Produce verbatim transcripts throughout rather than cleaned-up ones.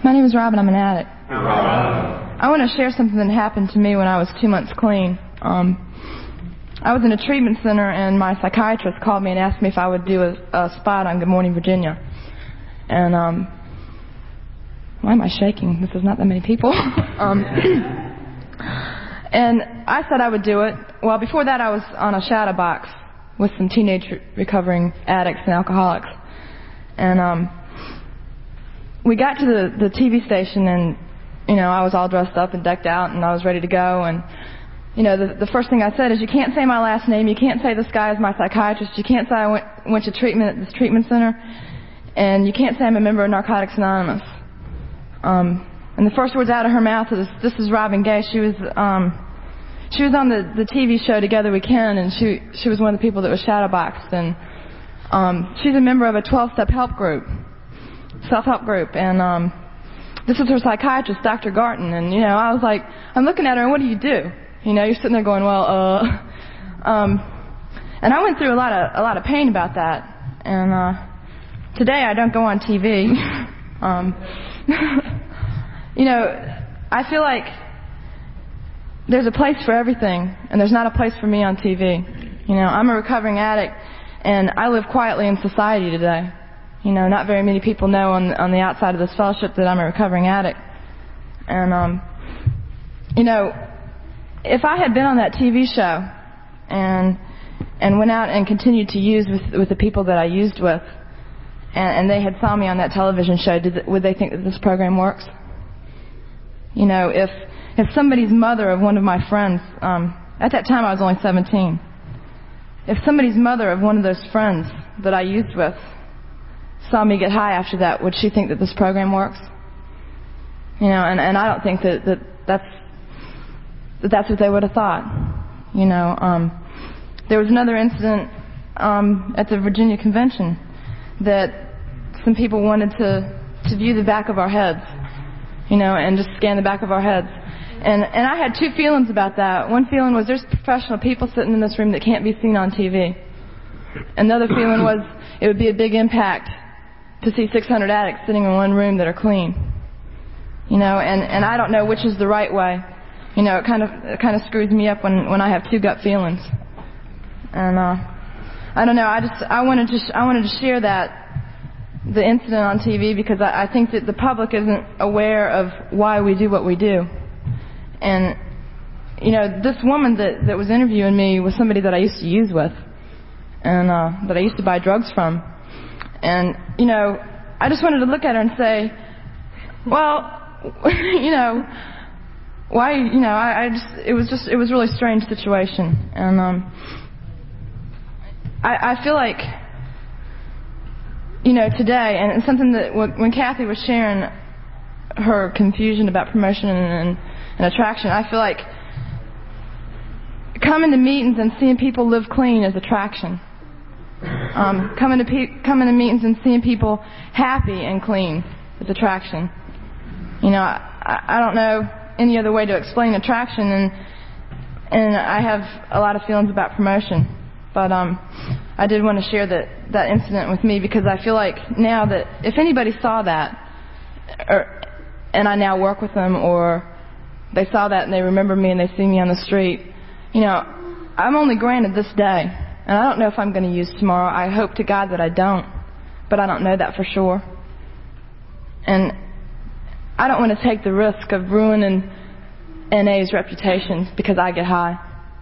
My name is Robin. I'm an addict. I want to share something that happened to me when I was two months clean. Um, I was in a treatment center, and my psychiatrist called me and asked me if I would do a, a spot on Good Morning Virginia. And um, why am I shaking? This is not that many people. um, and I said I would do it. Well, before that, I was on a shadow box with some teenage recovering addicts and alcoholics. And um, we got to the, the T V station, and you know, I was all dressed up and decked out, and I was ready to go. And you know, the, the first thing I said is, you can't say my last name. You can't say this guy is my psychiatrist. You can't say I went, went to treatment at this treatment center. And you can't say I'm a member of Narcotics Anonymous. Um, and the first words out of her mouth is, "This is Robin Gay." She was um, she was on the, the T V show Together We Can, and she she was one of the people that was shadowboxed. And um, she's a member of a twelve-step help group, self-help group. And um, this is her psychiatrist, Doctor Garton. And you know, I was like, I'm looking at her, and what do you do? You know, you're sitting there going, well, uh, um, and I went through a lot of a lot of pain about that. And uh, today I don't go on T V. um, you know, I feel like there's a place for everything, and there's not a place for me on T V. You know, I'm a recovering addict, and I live quietly in society today. You know, not very many people know on on the outside of this fellowship that I'm a recovering addict. And um, you know, if I had been on that T V show and and went out and continued to use with with the people that I used with, and, and they had saw me on that television show, did, would they think that this program works? You know, if if somebody's mother of one of my friends, um, at that time I was only seventeen, if somebody's mother of one of those friends that I used with saw me get high after that, would she think that this program works? You know, and, and I don't think that, that that's that that's what they would have thought. You know, um, there was another incident um, at the Virginia Convention that some people wanted to, to view the back of our heads, you know, and just scan the back of our heads. And and I had two feelings about that. One feeling was, there's professional people sitting in this room that can't be seen on T V. Another feeling was, it would be a big impact to see six hundred addicts sitting in one room that are clean. You know, and, and I don't know which is the right way. You know, it kind of it kind of screws me up when, when I have two gut feelings. And uh, I don't know. I just I wanted to sh- I wanted to share that the incident on T V because I, I think that the public isn't aware of why we do what we do. And you know, this woman that that was interviewing me was somebody that I used to use with, and uh, that I used to buy drugs from. And you know, I just wanted to look at her and say, well, you know. Why, you know, I, I just, it was just, it was a really strange situation. And, um, I, I feel like, you know, today, and it's something that when Kathy was sharing her confusion about promotion and, and, and attraction, I feel like coming to meetings and seeing people live clean is attraction. Um, coming to pe- coming to meetings and seeing people happy and clean is attraction. You know, I, I don't know any other way to explain attraction, and and I have a lot of feelings about promotion, but um, I did want to share that that incident with me because I feel like now that if anybody saw that, or and I now work with them, or they saw that and they remember me and they see me on the street, you know, I'm only granted this day, and I don't know if I'm going to use tomorrow. I hope to God that I don't, but I don't know that for sure. And I don't want to take the risk of ruining N A's reputation because I get high.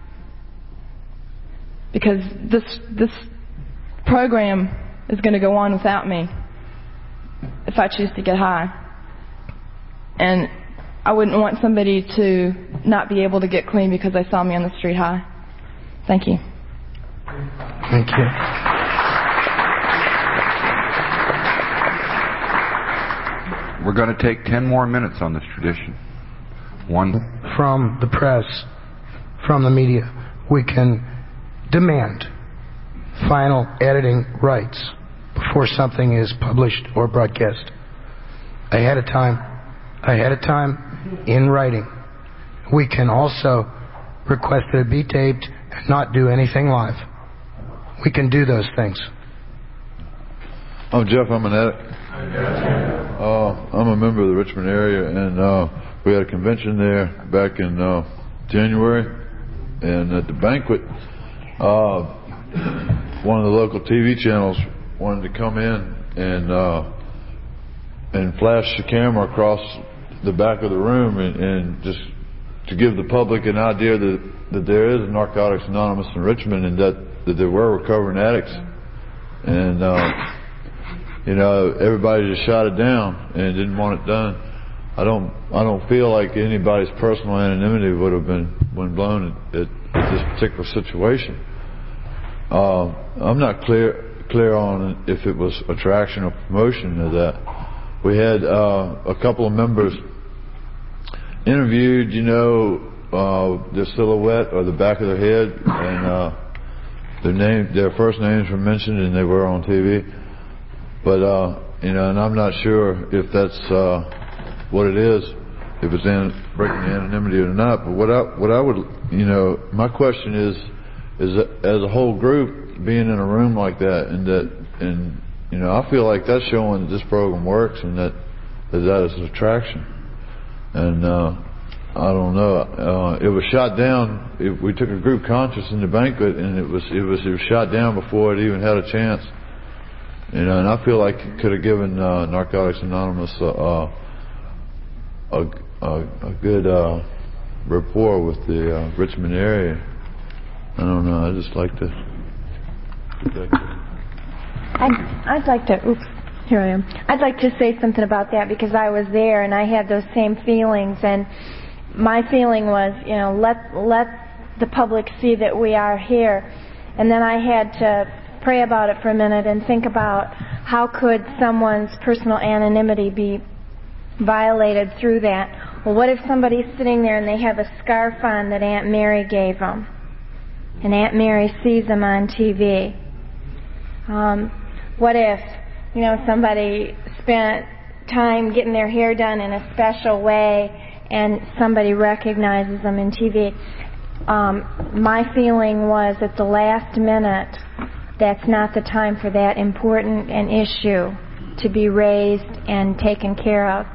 Because this this program is going to go on without me if I choose to get high. And I wouldn't want somebody to not be able to get clean because they saw me on the street high. Thank you. Thank you. We're going to take ten more minutes on this tradition. One. From the press, from the media, we can demand final editing rights before something is published or broadcast. Ahead of time, ahead of time, in writing. We can also request that it be taped and not do anything live. We can do those things. I'm Jeff. I'm an addict. Uh, I'm a member of the Richmond area, and uh, we had a convention there back in uh, January, and at the banquet, uh, one of the local T V channels wanted to come in and uh, and flash the camera across the back of the room and, and just to give the public an idea that, that there is a Narcotics Anonymous in Richmond and that, that there were recovering addicts. And, uh, you know, everybody just shot it down and didn't want it done. I don't, I don't feel like anybody's personal anonymity would have been, been blown at, at, at this particular situation. Uh, I'm not clear, clear on if it was attraction or promotion of that. We had, uh, a couple of members interviewed, you know, uh, their silhouette or the back of their head, and, uh, their name, their first names were mentioned and they were on T V. But, uh, you know, and I'm not sure if that's, uh, what it is, if it's in breaking the anonymity or not. But what I, what I would, you know, my question is, is that as a whole group being in a room like that, and that, and, you know, I feel like that's showing that this program works and that, that, that is an attraction. And, uh, I don't know. Uh, it was shot down. It, we took a group conscious in the banquet, and it was it was it was shot down before it even had a chance. You know, and I feel like it could have given uh, Narcotics Anonymous uh, a, a a good uh, rapport with the uh, Richmond area. I don't know. I just like to. I'd, I'd like to. Oops. Here I am. I'd like to say something about that because I was there and I had those same feelings. And my feeling was, you know, let let the public see that we are here. And then I had to pray about it for a minute and think about how could someone's personal anonymity be violated through that. Well, what if somebody's sitting there and they have a scarf on that Aunt Mary gave them, and Aunt Mary sees them on T V? Um, what if, you know, somebody spent time getting their hair done in a special way and somebody recognizes them in T V? Um, my feeling was at the last minute, that's not the time for that important an issue to be raised and taken care of.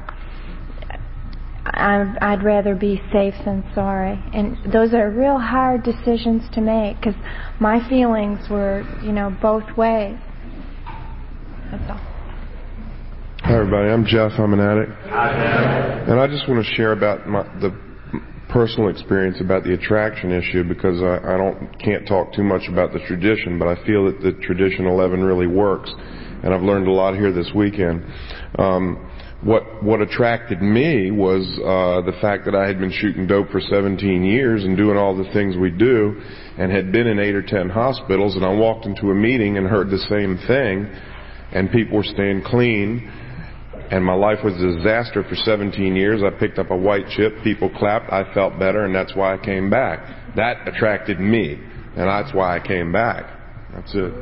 I'd, I'd rather be safe than sorry. And those are real hard decisions to make because my feelings were, you know, both ways. That's all. Hi, everybody. I'm Jeff. I'm an addict. And I just want to share about my, the personal experience about the attraction issue because I, I don't can't talk too much about the tradition, but I feel that the Tradition eleven really works. And I've learned a lot here this weekend. Um, what what attracted me was uh, the fact that I had been shooting dope for seventeen years and doing all the things we do and had been in eight or ten hospitals, and I walked into a meeting and heard the same thing, and people were staying clean. And my life was a disaster for seventeen years. I picked up a white chip. People clapped. I felt better, and that's why I came back. That attracted me, and that's why I came back. That's it.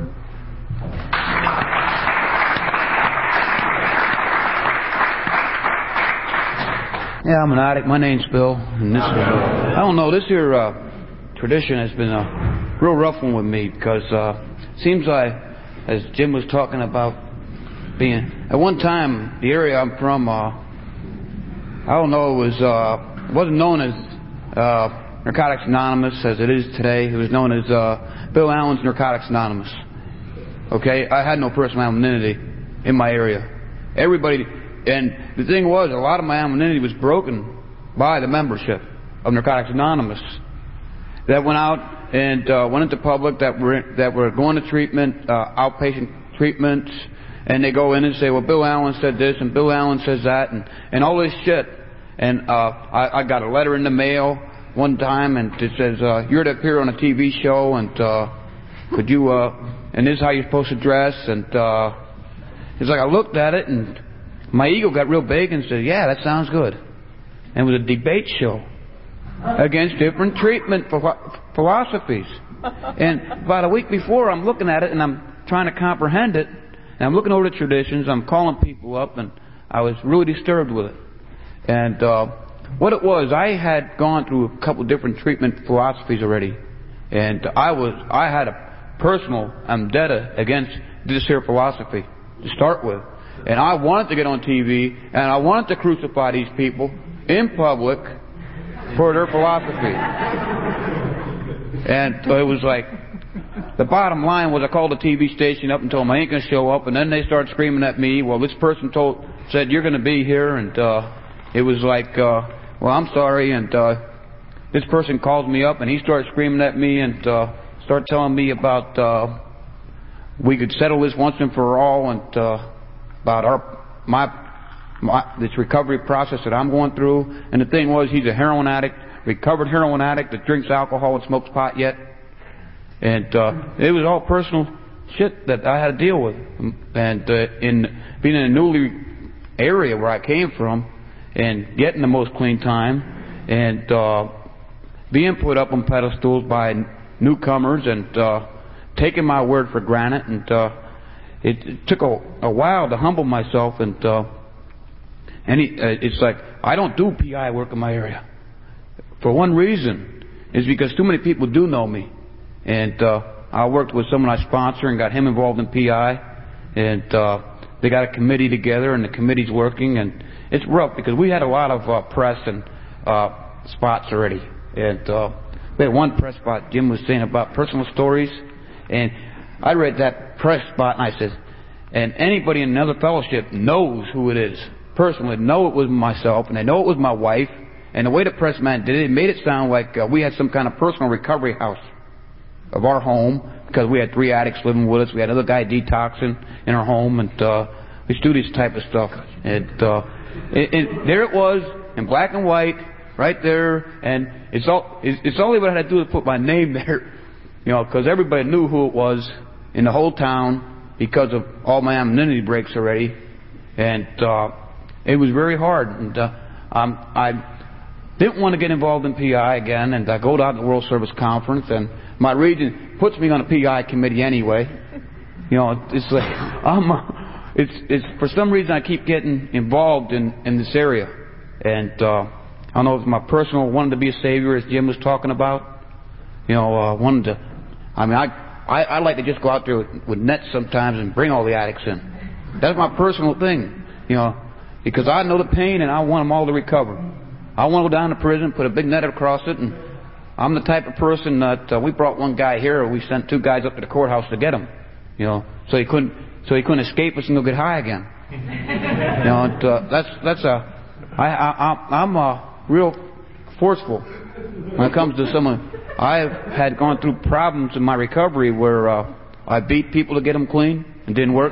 Yeah, I'm an addict. My name's Bill. And this, uh, I don't know, this here uh, tradition has been a real rough one with me because uh, it seems like, as Jim was talking about, being at one time the area I'm from, uh, I don't know, it was uh, wasn't known as uh, Narcotics Anonymous as it is today. It was known as uh, Bill Allen's Narcotics Anonymous. Okay, I had no personal anonymity in my area. Everybody, and the thing was, a lot of my anonymity was broken by the membership of Narcotics Anonymous that went out and uh, went into public that were that were going to treatment, uh, outpatient treatments. And they go in and say, well, Bill Allen said this, and Bill Allen says that, and, and all this shit. And uh, I, I got a letter in the mail one time, and it says, uh, you're to appear on a T V show, and uh, could you, uh, and this is how you're supposed to dress. And uh, it's like I looked at it, and my ego got real big and said, yeah, that sounds good. And it was a debate show against different treatment philosophies. And about a week before, I'm looking at it, and I'm trying to comprehend it. And I'm looking over the traditions, I'm calling people up, and I was really disturbed with it. And uh, what it was, I had gone through a couple of different treatment philosophies already. And I was, I had a personal vendetta against this here philosophy to start with. And I wanted to get on T V, and I wanted to crucify these people in public for their philosophy. And it was like, the bottom line was I called the T V station up and told them I ain't going to show up, and then they started screaming at me. Well, this person told said, you're going to be here, and uh, it was like, uh, well, I'm sorry, and uh, this person called me up, and he started screaming at me and uh, started telling me about uh, we could settle this once and for all, and uh, about our my, my this recovery process that I'm going through. And the thing was, he's a heroin addict, recovered heroin addict that drinks alcohol and smokes pot yet. And uh, it was all personal shit that I had to deal with. And uh, in being in a newly area where I came from, and getting the most clean time, and uh, being put up on pedestals by newcomers, and uh, taking my word for granted, and uh, it, it took a, a while to humble myself. And uh, and it, uh, it's like I don't do P I work in my area for one reason, is because too many people do know me. And uh, I worked with someone I sponsor and got him involved in P I, and uh, they got a committee together, and the committee's working, and it's rough because we had a lot of uh, press and uh, spots already. And uh, we had one press spot Jim was saying about personal stories, and I read that press spot and I said, and anybody in another fellowship knows who it is personally, know it was myself, and they know it was my wife. And the way the press man did it, it made it sound like uh, we had some kind of personal recovery house of our home, because we had three addicts living with us. We had another guy detoxing in our home, and uh, we used to do this type of stuff. And uh, it, it, there it was in black and white, right there. And it's all it's, it's only what I had to do is put my name there, you know, because everybody knew who it was in the whole town because of all my anonymity breaks already. And uh, it was very hard. And uh, um, I didn't want to get involved in P I again, and I go down to the World Service Conference, and my region puts me on a P I committee anyway. You know, it's like I'm. Uh, it's it's for some reason I keep getting involved in in this area, and uh, I don't know if it's my personal wanting to be a savior, as Jim was talking about. You know, uh, wanted to. I mean, I I, I like to just go out there with, with nets sometimes and bring all the addicts in. That's my personal thing. You know, because I know the pain and I want them all to recover. I want to go down to prison, put a big net across it, and I'm the type of person that uh, we brought one guy here. We sent two guys up to the courthouse to get him, you know, so he couldn't, so he couldn't escape us and go get high again. You know, and, uh, that's that's a, I, I I'm uh, real forceful when it comes to someone. I've had gone through problems in my recovery where uh, I beat people to get them clean and didn't work.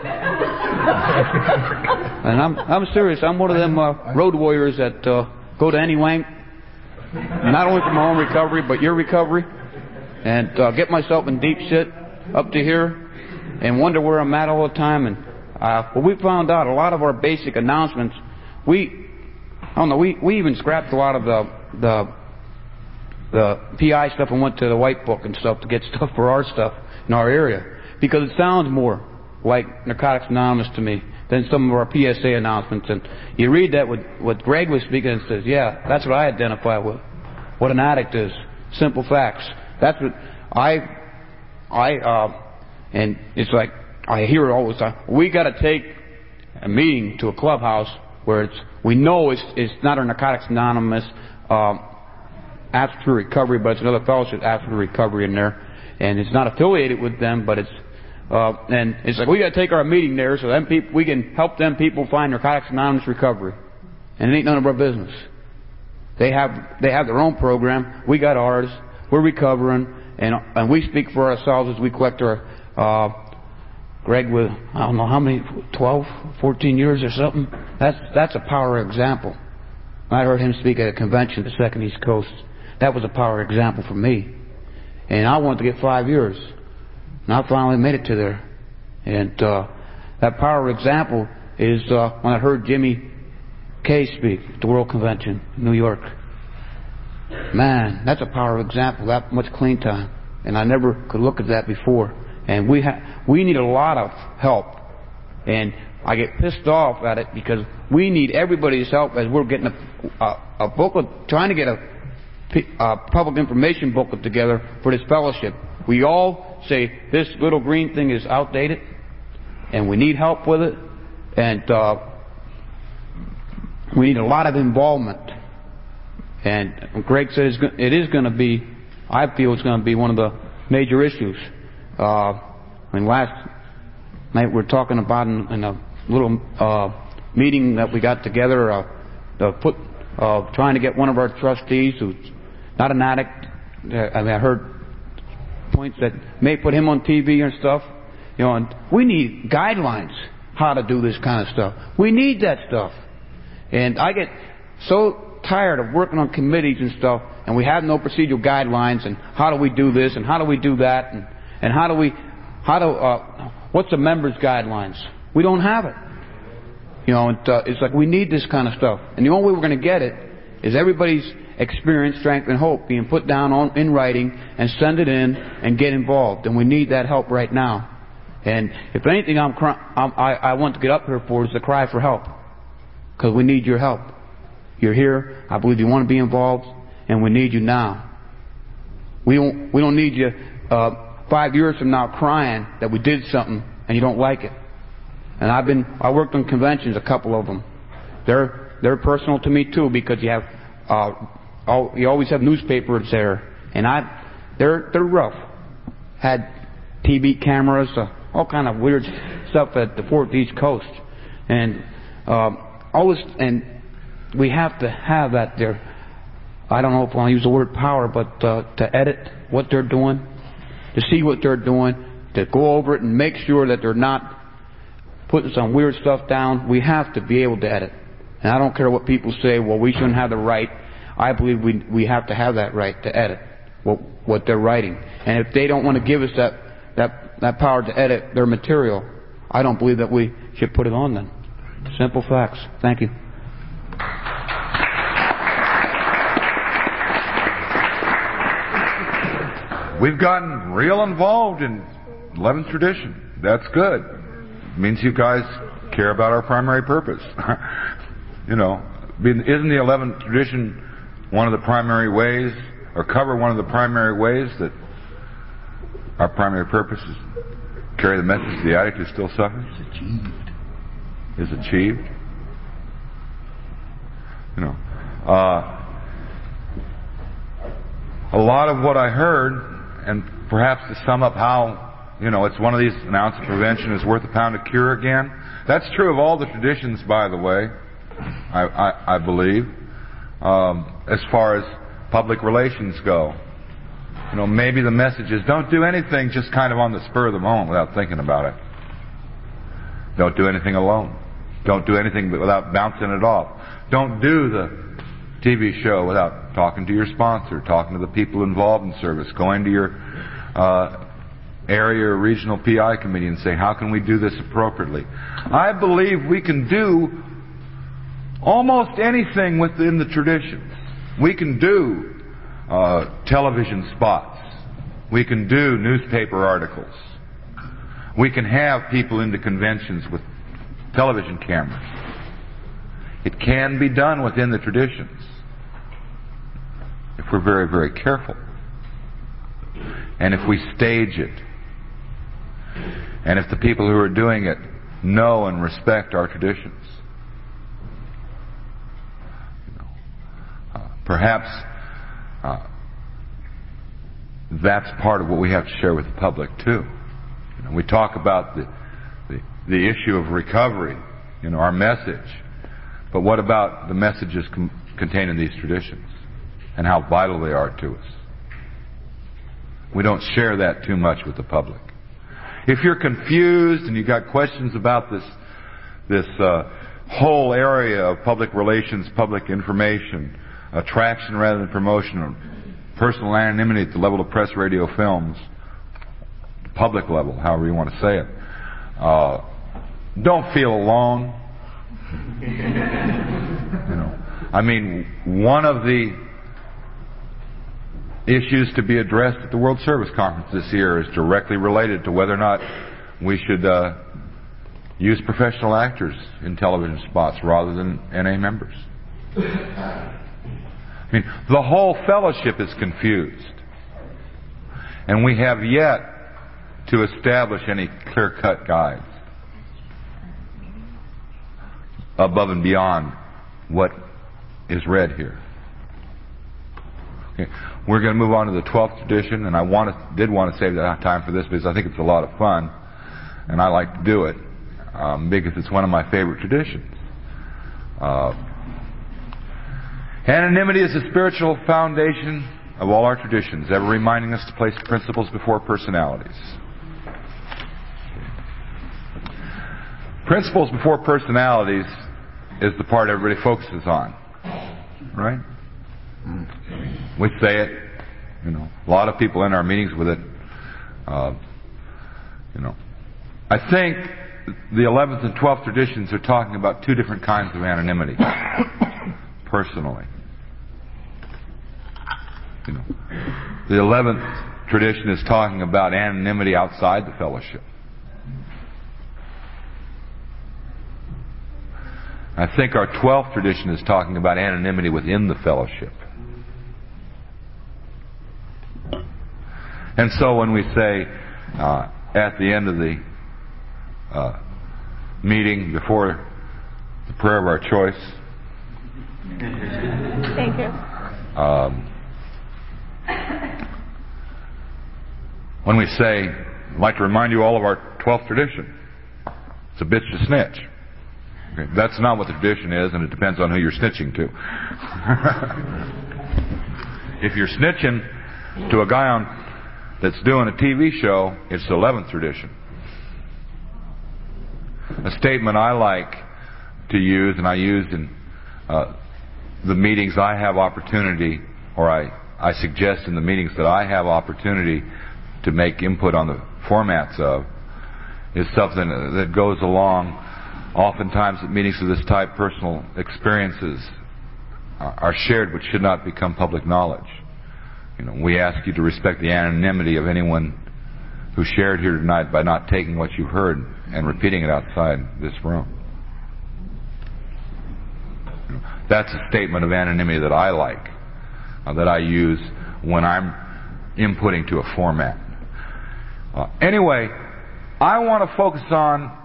And I'm I'm serious. I'm one of them uh, road warriors that uh, go to any wank. Not only for my own recovery, but your recovery, and uh, get myself in deep shit up to here, and wonder where I'm at all the time. And uh, well, we found out a lot of our basic announcements. We, I don't know, we, we even scrapped a lot of the the the P I stuff and went to the white book and stuff to get stuff for our stuff in our area, because it sounds more like Narcotics Anonymous to me than some of our P S A announcements. And you read that with what Greg was speaking and says, yeah, that's what I identify with. What an addict is. Simple facts. That's what I, I, uh, and it's like, I hear it all the time. We got to take a meeting to a clubhouse where it's, we know it's, it's not a Narcotics Anonymous, um, Absolute Recovery, but it's another fellowship, Absolute Recovery in there. And it's not affiliated with them, but it's, Uh, and it's like we got to take our meeting there so them people, we can help them people find Narcotics Anonymous recovery, and it ain't none of our business. They have they have their own program. We got ours. We're recovering, and and we speak for ourselves as we collect our. Uh, Greg with I don't know how many, twelve, fourteen years or something. That's that's a power example. I heard him speak at a convention at the Second East Coast. That was a power example for me, and I wanted to get five years. And I finally made it to there. And uh, that power example is uh, when I heard Jimmy Kay speak at the World Convention in New York. Man, that's a power example, that much clean time. And I never could look at that before. And we ha- we need a lot of help. And I get pissed off at it because we need everybody's help as we're getting a, a, a booklet, trying to get a, a public information booklet together for this fellowship. We all say this little green thing is outdated and we need help with it, And uh, we need a lot of involvement. And Greg said it's, it is going to be, I feel it's going to be one of the major issues. Uh, I mean, last night we were talking about in, in a little uh, meeting that we got together, uh, to put, uh, trying to get one of our trustees who's not an addict. I mean, I heard points that may put him on T V and stuff. You know, and we need guidelines how to do this kind of stuff. We need that stuff. And I get so tired of working on committees and stuff, and we have no procedural guidelines, and how do we do this, and how do we do that, and, and how do we, how do, uh, what's the members' guidelines? We don't have it. You know, it, uh, it's like we need this kind of stuff. And the only way we're going to get it is everybody's experience, strength, and hope being put down on, in writing and send it in and get involved. And we need that help right now. And if anything I'm, cry, I'm, I, I want to get up here for is to cry for help. Because we need your help. You're here. I believe you want to be involved. And we need you now. We don't, we don't need you uh, five years from now crying that we did something and you don't like it. And I've been, I worked on conventions, a couple of them. They're, they're personal to me too, because you have, uh, all, you always have newspapers there. And I, they're, they're rough. Had T V cameras, uh, all kind of weird stuff at the Fourth East Coast. And, um, always, and we have to have that there. I don't know if I want to use the word power, but, uh, to edit what they're doing, to see what they're doing, to go over it and make sure that they're not putting some weird stuff down. We have to be able to edit. And I don't care what people say, well, we shouldn't have the right. I believe we we have to have that right to edit what what they're writing. And if they don't want to give us that, that, that power to edit their material, I don't believe that we should put it on them. Simple facts. Thank you. We've gotten real involved in eleventh tradition. That's good. It means you guys care about our primary purpose. You know, isn't the eleventh tradition one of the primary ways, or cover one of the primary ways that our primary purpose is carry the message to the addict who still suffers? It's achieved. Is achieved. You know, uh, a lot of what I heard, and perhaps to sum up how, you know, it's one of these, an ounce of prevention is worth a pound of cure again. That's true of all the traditions, by the way, I, I, I believe, um, as far as public relations go. You know, maybe the message is don't do anything just kind of on the spur of the moment without thinking about it. Don't do anything alone. Don't do anything without bouncing it off. Don't do the T V show without talking to your sponsor, talking to the people involved in service, going to your uh, area or regional P I committee and say, how can we do this appropriately? I believe we can do almost anything within the traditions. We can do uh, television spots. We can do newspaper articles. We can have people into conventions with television cameras. It can be done within the traditions if we're very, very careful. And if we stage it. And if the people who are doing it know and respect our traditions. You know, uh, perhaps uh, that's part of what we have to share with the public too. You know, we talk about the, the the issue of recovery, you know, our message. But what about the messages com- contained in these traditions and how vital they are to us? We don't share that too much with the public. If you're confused and you've got questions about this this uh, whole area of public relations, public information, attraction rather than promotion, personal anonymity at the level of press, radio, films, public level, however you want to say it, uh, don't feel alone. You know, I mean, one of the issues to be addressed at the World Service Conference this year is directly related to whether or not we should uh, use professional actors in television spots rather than N A members. I mean, the whole fellowship is confused. And we have yet to establish any clear-cut guides. above and beyond what is read here. Okay. We're going to move on to the twelfth tradition, and I want to, did want to save that time for this because I think it's a lot of fun, and I like to do it um, because it's one of my favorite traditions. Uh, anonymity is the spiritual foundation of all our traditions, ever reminding us to place principles before personalities. Principles before personalities is the part everybody focuses on, right? We say it, you know, a lot of people in our meetings with it. Uh, you know, I think the eleventh and twelfth traditions are talking about two different kinds of anonymity, personally. You know, the eleventh tradition is talking about anonymity outside the fellowship. I think our twelfth tradition is talking about anonymity within the fellowship. And so when we say uh, at the end of the uh, meeting, before the prayer of our choice, Thank you. Um, when we say, I'd like to remind you all of our twelfth tradition, it's a bitch to snitch. Okay, that's not what the tradition is, and it depends on who you're snitching to. If you're snitching to a guy on that's doing a T V show, it's the eleventh tradition. A statement I like to use, and I use in uh, the meetings I have opportunity, or I, I suggest in the meetings that I have opportunity to make input on the formats of, is something that goes along. Oftentimes at meetings of this type, personal experiences are shared which should not become public knowledge. You know, we ask you to respect the anonymity of anyone who shared here tonight by not taking what you heard and repeating it outside this room. You know, that's a statement of anonymity that I like, uh, that I use when I'm inputting to a format. Uh, anyway, I want to focus on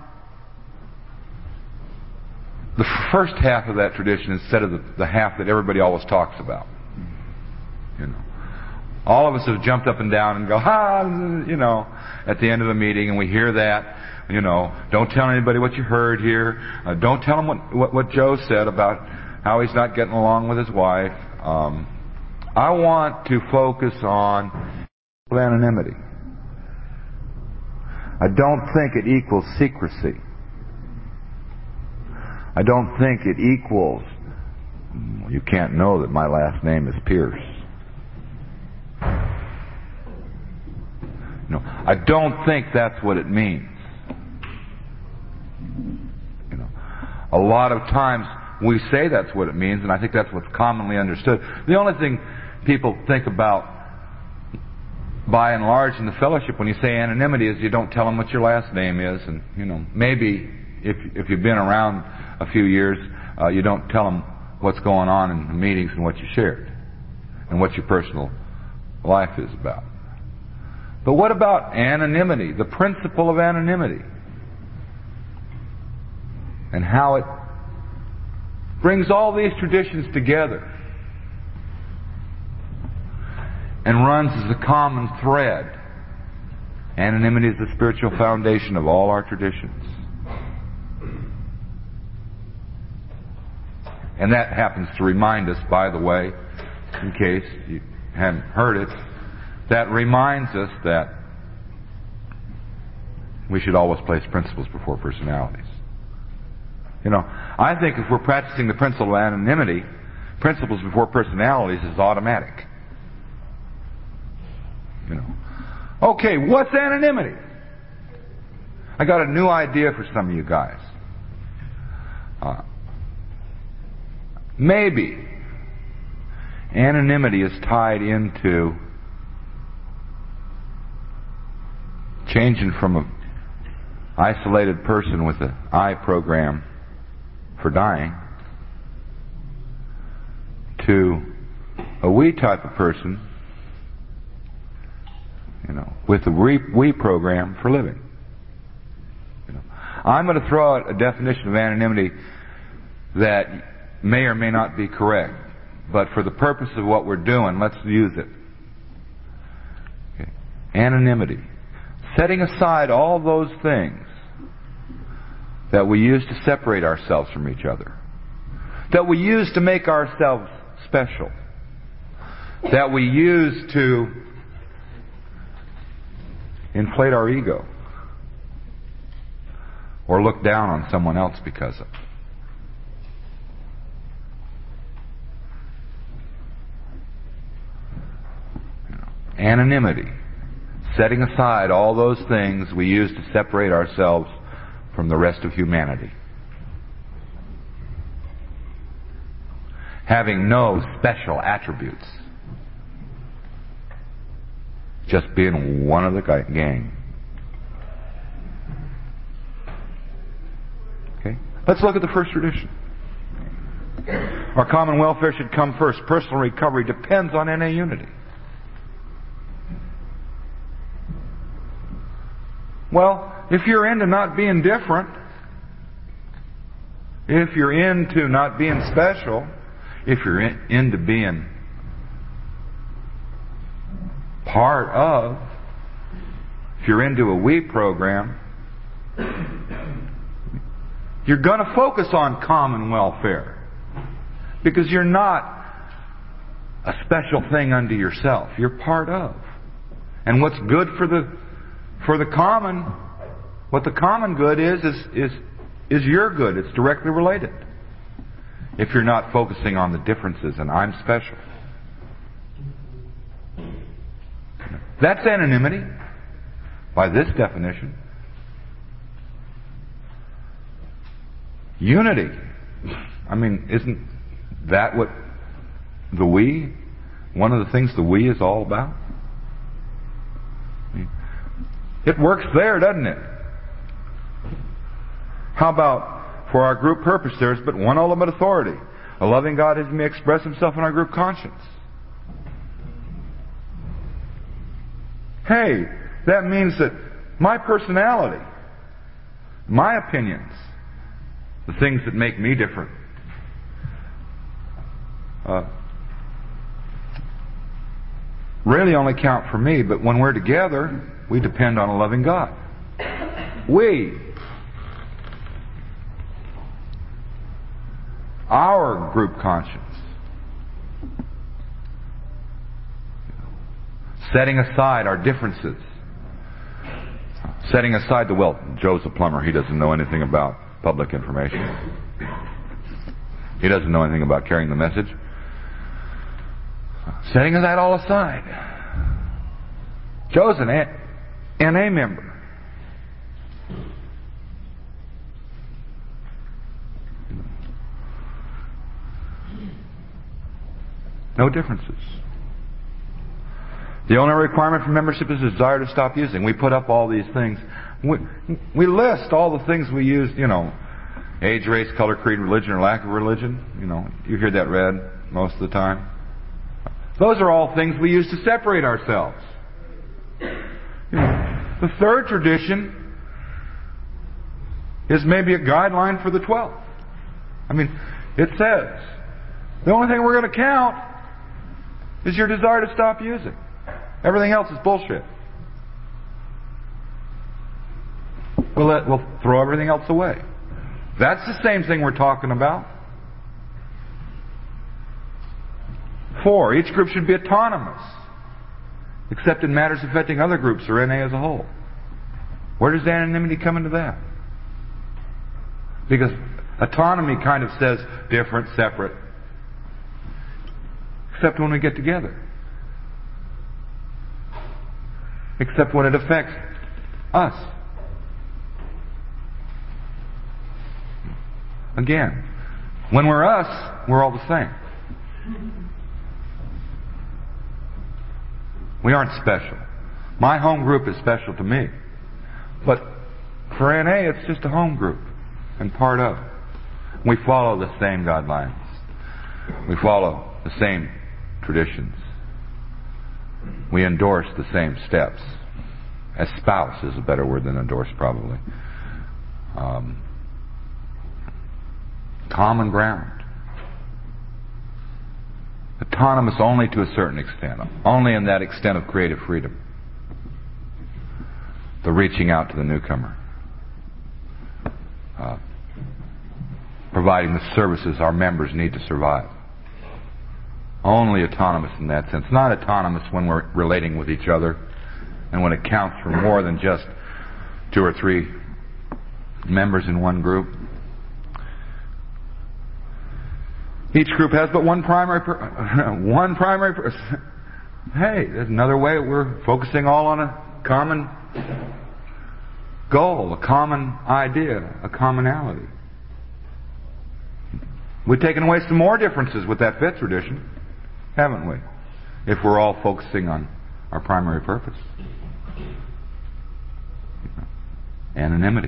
the first half of that tradition instead of the, the half that everybody always talks about. You know, all of us have jumped up and down and go, ha, you know, at the end of the meeting, and we hear that, you know, don't tell anybody what you heard here. Uh, don't tell them what, what, what Joe said about how he's not getting along with his wife. Um, I want to focus on anonymity. I don't think it equals secrecy. I don't think it equals, you can't know that my last name is Pierce. You know, I don't think that's what it means. You know, a lot of times we say that's what it means, and I think that's what's commonly understood. The only thing people think about, by and large, in the fellowship when you say anonymity is you don't tell them what your last name is, and you know, maybe if if you've been around a few years, uh, you don't tell them what's going on in the meetings and what you shared and what your personal life is about. But what about anonymity, the principle of anonymity, and how it brings all these traditions together and runs as a common thread? Anonymity is the spiritual foundation of all our traditions. And that happens to remind us, by the way, in case you hadn't heard it, that reminds us that we should always place principles before personalities. You know, I think if we're practicing the principle of anonymity, principles before personalities is automatic. You know, okay, what's anonymity? I got a new idea for some of you guys. Uh, maybe anonymity is tied into changing from an isolated person with an I program for dying to a we type of person, you know, with a we, we program for living. You know, I'm going to throw out a definition of anonymity that may or may not be correct. But for the purpose of what we're doing, let's use it. Okay. Anonymity. Setting aside all those things that we use to separate ourselves from each other. That we use to make ourselves special. That we use to inflate our ego. Or look down on someone else because of. You know, anonymity. Setting aside all those things we use to separate ourselves from the rest of humanity. Having no special attributes. Just being one of the gang. Okay? Let's look at the first tradition. Our common welfare should come first. Personal recovery depends on N A unity. Well, if you're into not being different, if you're into not being special, if you're in, into being part of, if you're into a we program, you're going to focus on common welfare. Because you're not a special thing unto yourself. You're part of. And what's good for the for the common, what the common good is, is is is your good. It's directly related. If you're not focusing on the differences and I'm special. That's anonymity, by this definition. Unity. I mean, isn't that what the we, one of the things the we is all about? It works there, doesn't it? How about for our group purpose, there is but one ultimate authority. A loving God has may express himself in our group conscience. Hey, that means that my personality, my opinions, the things that make me different, uh, really only count for me, but when we're together, we depend on a loving God. We, our group conscience, setting aside our differences, setting aside the, well, Joe's a plumber, he doesn't know anything about public information. He doesn't know anything about carrying the message. Setting that all aside. Joe's an N A member. No differences. The only requirement for membership is a desire to stop using. We put up all these things. We, we list all the things we use, you know, age, race, color, creed, religion, or lack of religion. You know, you hear that read most of the time. Those are all things we use to separate ourselves. You know, the third tradition is maybe a guideline for the twelfth. I mean, it says, the only thing we're going to count is your desire to stop using. Everything else is bullshit. We'll, let, we'll throw everything else away. That's the same thing we're talking about. Four, each group should be autonomous, except in matters affecting other groups or N A as a whole. Where does anonymity come into that? Because autonomy kind of says different, separate, except when we get together. Except when it affects us. Again, when we're us, we're all the same. We aren't special. My home group is special to me. But for N A, it's just a home group and part of. We follow the same guidelines. We follow the same traditions. We endorse the same steps. Espouse is a better word than endorse, probably. Um, Common ground. Autonomous only to a certain extent. Only in that extent of creative freedom. The reaching out to the newcomer. Uh, providing the services our members need to survive. Only autonomous in that sense. Not autonomous when we're relating with each other and when it counts for more than just two or three members in one group. Each group has but one primary per- one primary per- Hey, there's another way we're focusing all on a common goal, a common idea, a commonality. We've taken away some more differences with that fifth tradition, haven't we? If we're all focusing on our primary purpose. Anonymity.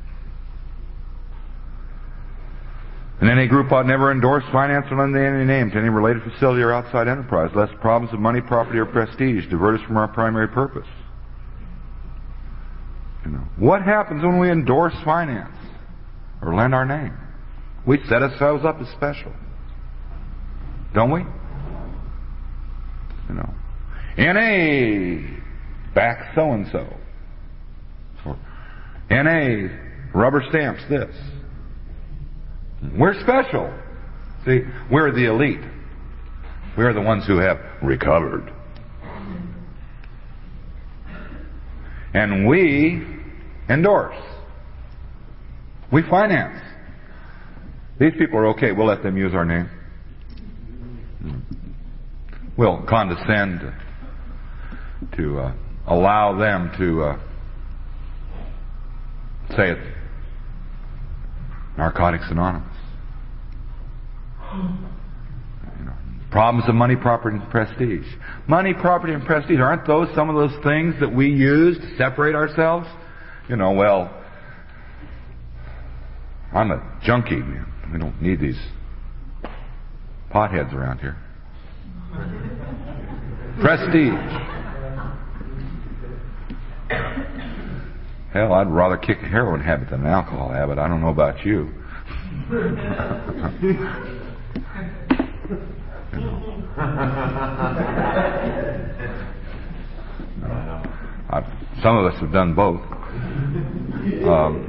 And any group ought never endorse, finance, or lend any name to any related facility or outside enterprise, lest problems of money, property, or prestige divert us from our primary purpose. You know, what happens when we endorse finance or lend our name? We set ourselves up as special, don't we? You know, N A back so and so. N A rubber stamps this. We're special. See, we're the elite. We're the ones who have recovered. And we endorse. We finance. These people are okay. We'll let them use our name. We'll condescend to uh, allow them to uh, say it. Narcotics Anonymous. You know, problems of money, property, and prestige. Money, property, and prestige. Aren't those some of those things that we use to separate ourselves? You know, well, I'm a junkie. We don't need these potheads around here. Prestige. Hell, I'd rather kick a heroin habit than an alcohol habit. I don't know about you. I've, some of us have done both. Um,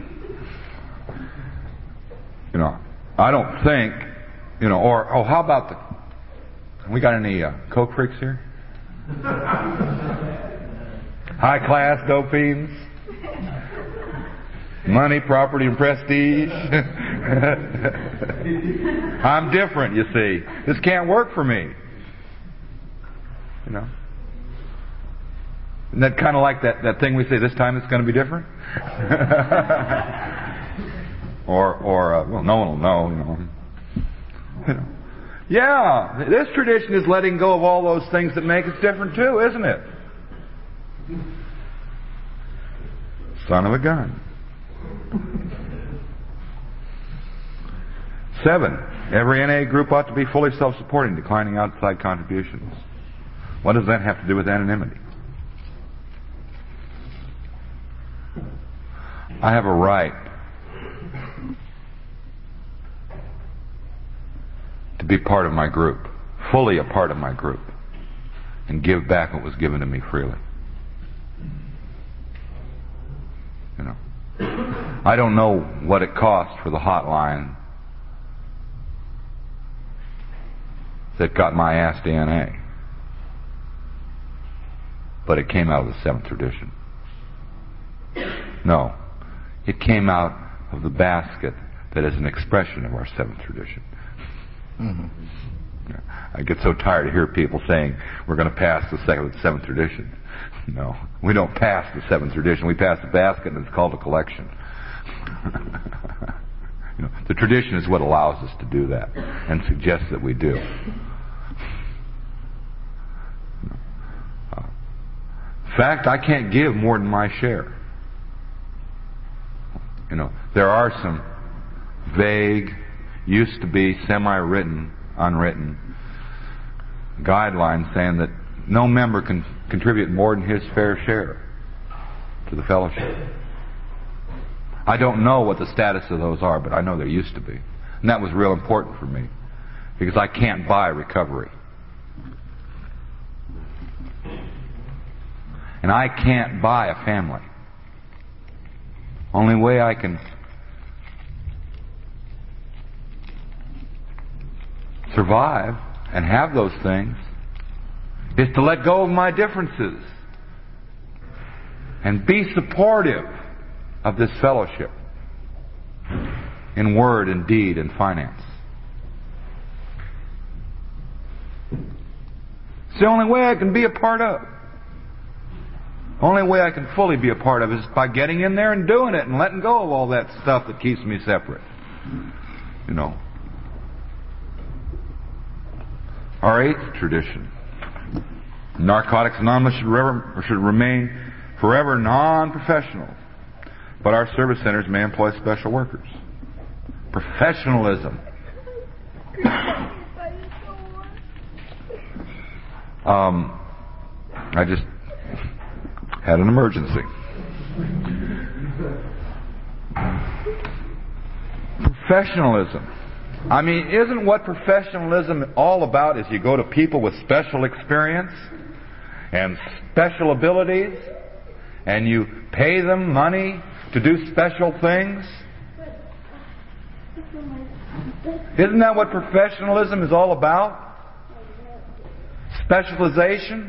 you know, I don't think, you know, or, oh, how about the, we got any uh, coke freaks here? High class dope fiends? Money, property, and prestige. I'm different, you see. This can't work for me. You know. Isn't that kind of like that, that thing we say, this time it's going to be different? or, or uh, well, no one will know, you know. You know. Yeah, this tradition is letting go of all those things that make us different too, isn't it? Son of a gun. Seven, every N A group ought to be fully self-supporting, declining outside contributions. What does that have to do with anonymity? I have a right to be part of my group, fully a part of my group, and give back what was given to me freely. You know, I don't know what it cost for the hotline that got my ass to N A, but it came out of the seventh tradition. No, it came out of the basket that is an expression of our seventh tradition. Mm-hmm. I get so tired of hearing people saying we're going to pass the second, seventh tradition. No, we don't pass the seventh tradition. We pass the basket, and it's called a collection. You know, the tradition is what allows us to do that and suggests that we do. Uh, in fact, I can't give more than my share. You know, there are some vague, used to be semi-written, unwritten guidelines saying that no member can contribute more than his fair share to the fellowship. I don't know what the status of those are, but I know there used to be. And that was real important for me, because I can't buy recovery. And I can't buy a family. Only way I can survive and have those things is to let go of my differences and be supportive of this fellowship in word and deed and finance. It's the only way I can be a part of. The only way I can fully be a part of it is by getting in there and doing it and letting go of all that stuff that keeps me separate. You know. Our eighth tradition. Narcotics Anonymous should, rever- should remain forever non-professional, but our service centers may employ special workers. Professionalism. Um, I just had an emergency. Professionalism. I mean, isn't what professionalism all about is you go to people with special experience and special abilities and you pay them money to do special things? Isn't that what professionalism is all about? Specialization?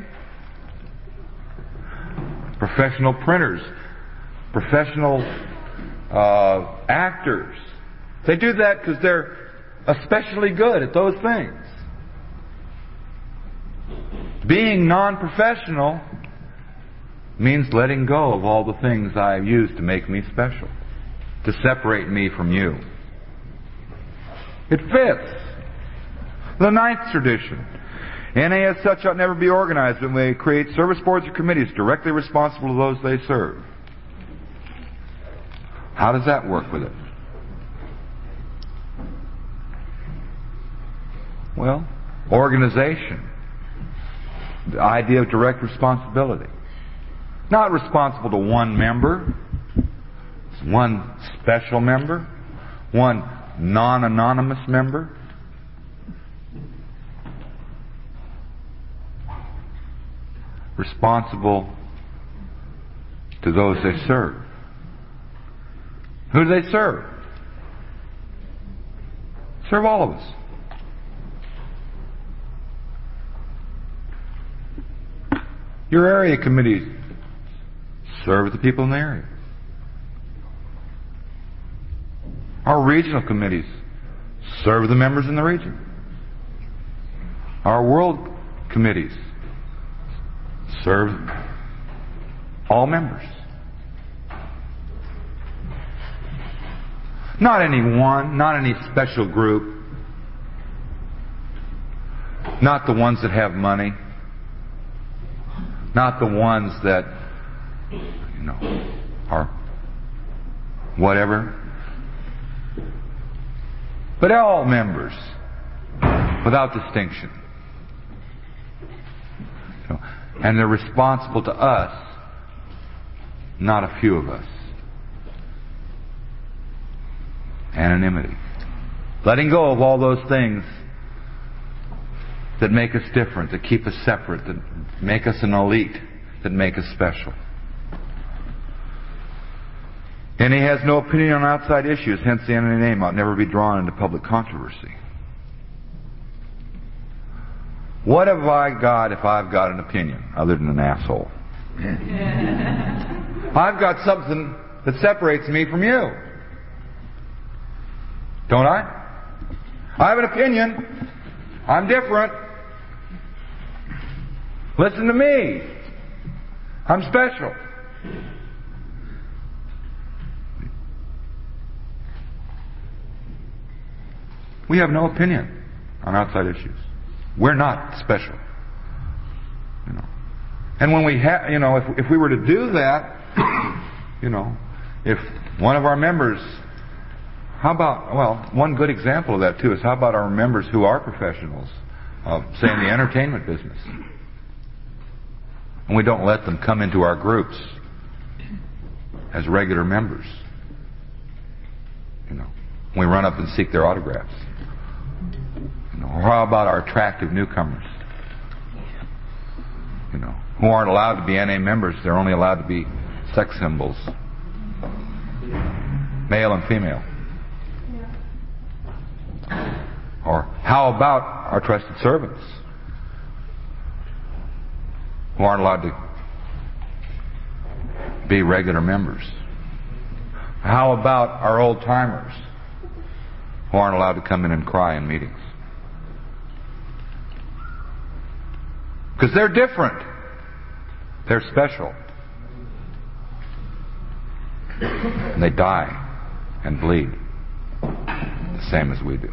Professional printers, professional uh, actors. They do that because they're especially good at those things. Being non-professional means letting go of all the things I use to make me special, to separate me from you. It fits. The ninth tradition. N A as such ought never be organized, but may create service boards or committees directly responsible to those they serve. How does that work with it? Well, organization. The idea of direct responsibility. Not responsible to one member. It's one special member. One non-anonymous member. Responsible to those they serve. Who do they serve? Serve all of us. Your area committees serve the people in the area. Our regional committees serve the members in the region. Our world committees serve all members. Not any one, not any special group. Not the ones that have money. Not the ones that, you know, are whatever. But all members, without distinction. You know, and they're responsible to us, not a few of us. Anonymity. Letting go of all those things that make us different, that keep us separate, that make us an elite, that make us special. And he has no opinion on outside issues, hence the N A name ought never be drawn into public controversy. What have I got if I've got an opinion other than an asshole? I've got something that separates me from you. Don't I? I have an opinion. I'm different. Listen to me. I'm special. We have no opinion on outside issues. We're not special. You know. And when we have, you know, if if we were to do that, you know, if one of our members, how about, well, one good example of that too is how about our members who are professionals, uh, say in the entertainment business, and we don't let them come into our groups as regular members. You know, We run up and seek their autographs. You know, or how about our attractive newcomers? You know, who aren't allowed to be N A members. They're only allowed to be sex symbols. Male and female. Or how about our trusted servants who aren't allowed to be regular members? How about our old timers who aren't allowed to come in and cry in meetings? Because they're different. They're special. And they die and bleed the same as we do.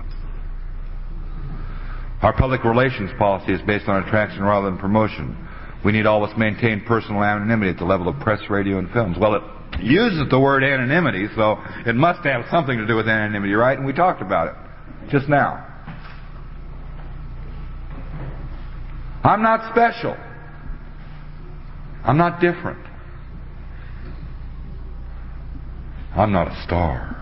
Our public relations policy is based on attraction rather than promotion. We need always maintain personal anonymity at the level of press, radio, and films. Well, it uses the word anonymity, so it must have something to do with anonymity, right? And we talked about it just now. I'm not special. I'm not different. I'm not a star.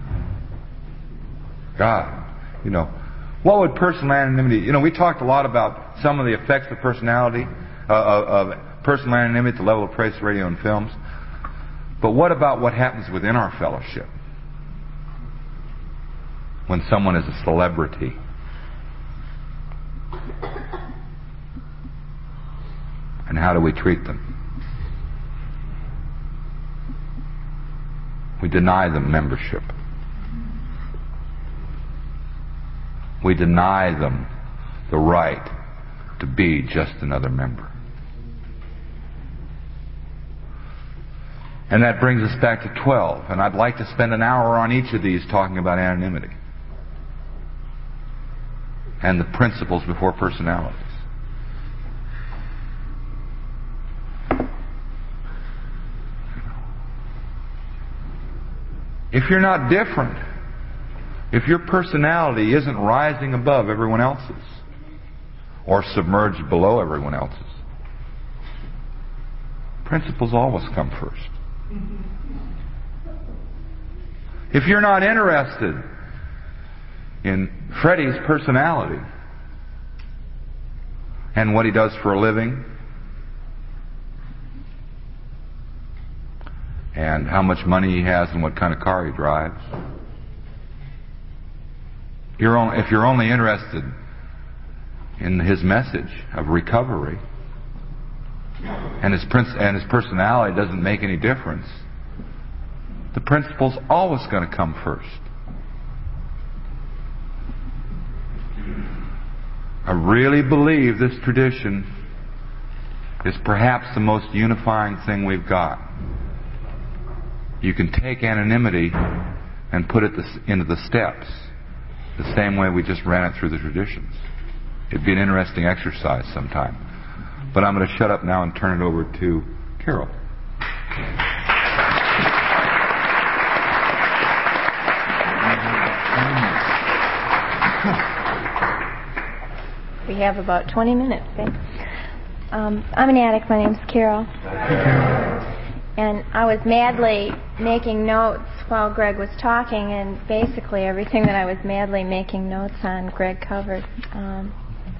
God, you know, what would personal anonymity... You know, we talked a lot about some of the effects of personality, uh, of, of personal anonymity at the level of press, radio, and films. But what about what happens within our fellowship when someone is a celebrity? And how do we treat them? We deny them membership. We deny them the right to be just another member. And that brings us back to twelve. And I'd like to spend an hour on each of these talking about anonymity and the principles before personalities. If you're not different, if your personality isn't rising above everyone else's or submerged below everyone else's, principles always come first. If you're not interested in Freddie's personality and what he does for a living and how much money he has and what kind of car he drives, you're only, if you're only interested in his message of recovery and his princ- and his personality doesn't make any difference, the principle's always going to come first. I really believe this tradition is perhaps the most unifying thing we've got. You can take anonymity and put it into the steps the same way we just ran it through the traditions. It'd be an interesting exercise sometime. But I'm going to shut up now and turn it over to Carol. We have about twenty minutes, eh? Um, I'm an addict. My name's Carol. And I was madly making notes while Greg was talking, and basically everything that I was madly making notes on, Greg covered. Um,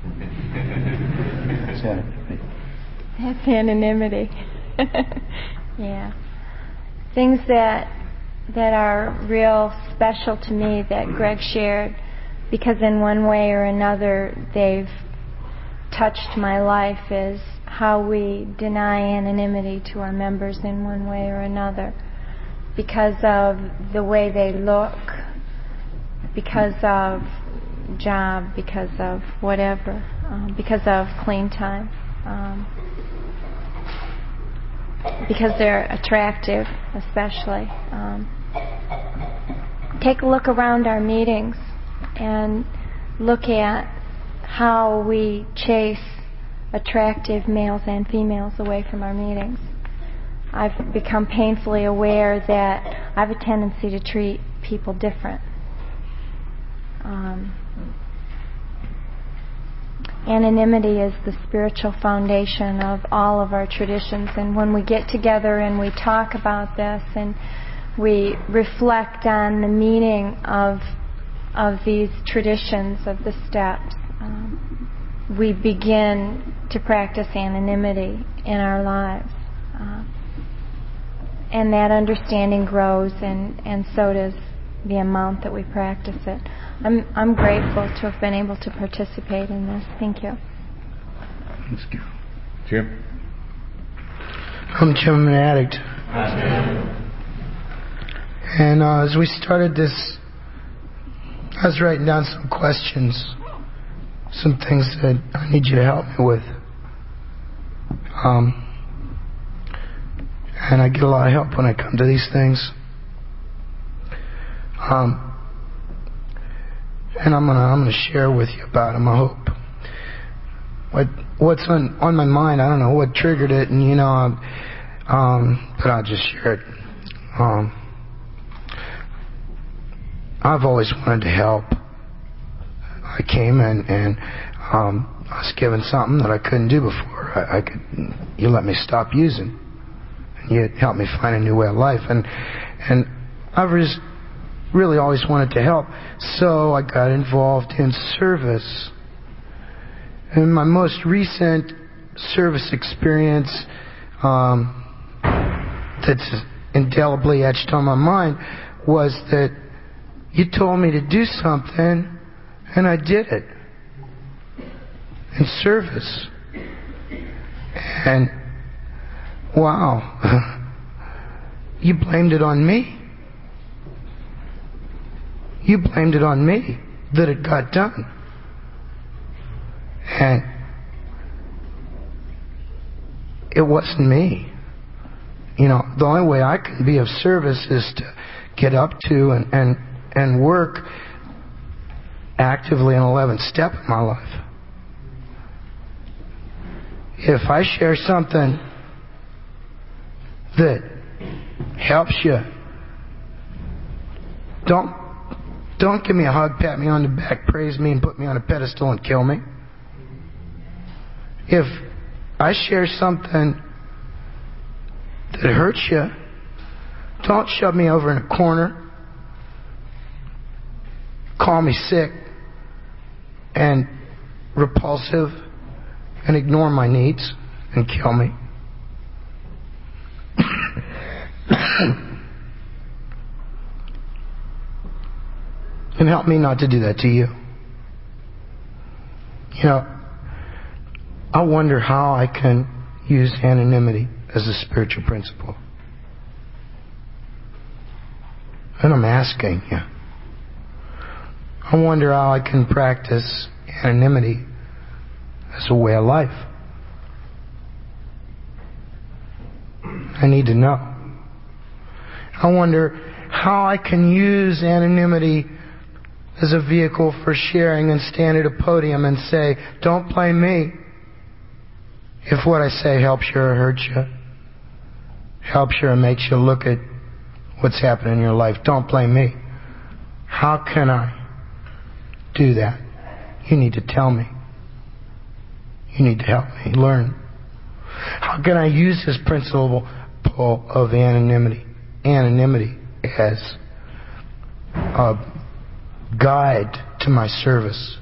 that's anonymity. Yeah. Things that that are real special to me that Greg shared, because in one way or another they've touched my life, is how we deny anonymity to our members in one way or another because of the way they look, because of job, because of whatever, um, because of clean time, um, because they're attractive especially. Um, take a look around our meetings and look at how we chase attractive males and females away from our meetings. I've become painfully aware that I have a tendency to treat people different. Um, anonymity is the spiritual foundation of all of our traditions, and when we get together and we talk about this and we reflect on the meaning of of these traditions, of the steps, um, we begin to practice anonymity in our lives. Uh, and that understanding grows, and, and so does the amount that we practice it. I'm, I'm grateful to have been able to participate in this. Thank you. Thanks, Jim. I'm Jim, I'm an addict. And uh, as we started this, I was writing down some questions, some things that I need you to help me with. Um, and I get a lot of help when I come to these things. Um, and I'm gonna I'm gonna share with you about them. I hope. What what's on on my mind? I don't know what triggered it, and you know, um, but I'll just share it. Um, I've always wanted to help. I came and and um, I was given something that I couldn't do before. I, I could. You let me stop using, and you helped me find a new way of life. And and I've just really always wanted to help, so I got involved in service. And my most recent service experience um, that's indelibly etched on my mind was that you told me to do something, and I did it in service. And wow, you blamed it on me. You blamed it on me that it got done. And it wasn't me. You know, the only way I can be of service is to get up to and, and, and work actively an eleventh step in my life. If I share something that helps you, don't don't give me a hug, pat me on the back, praise me, and put me on a pedestal and kill me. If I share something that hurts you, don't shove me over in a corner, call me sick and repulsive and ignore my needs and kill me. And help me not to do that to you. You know, I wonder how I can use anonymity as a spiritual principle. And I'm asking you. I wonder how I can practice anonymity as a way of life. I need to know. I wonder how I can use anonymity as a vehicle for sharing and stand at a podium and say, don't blame me if what I say helps you or hurts you, helps you or makes you look at what's happening in your life. Don't blame me. How can I do that? You need to tell me. You need to help me learn. How can I use this principle of anonymity, anonymity as a guide to my service?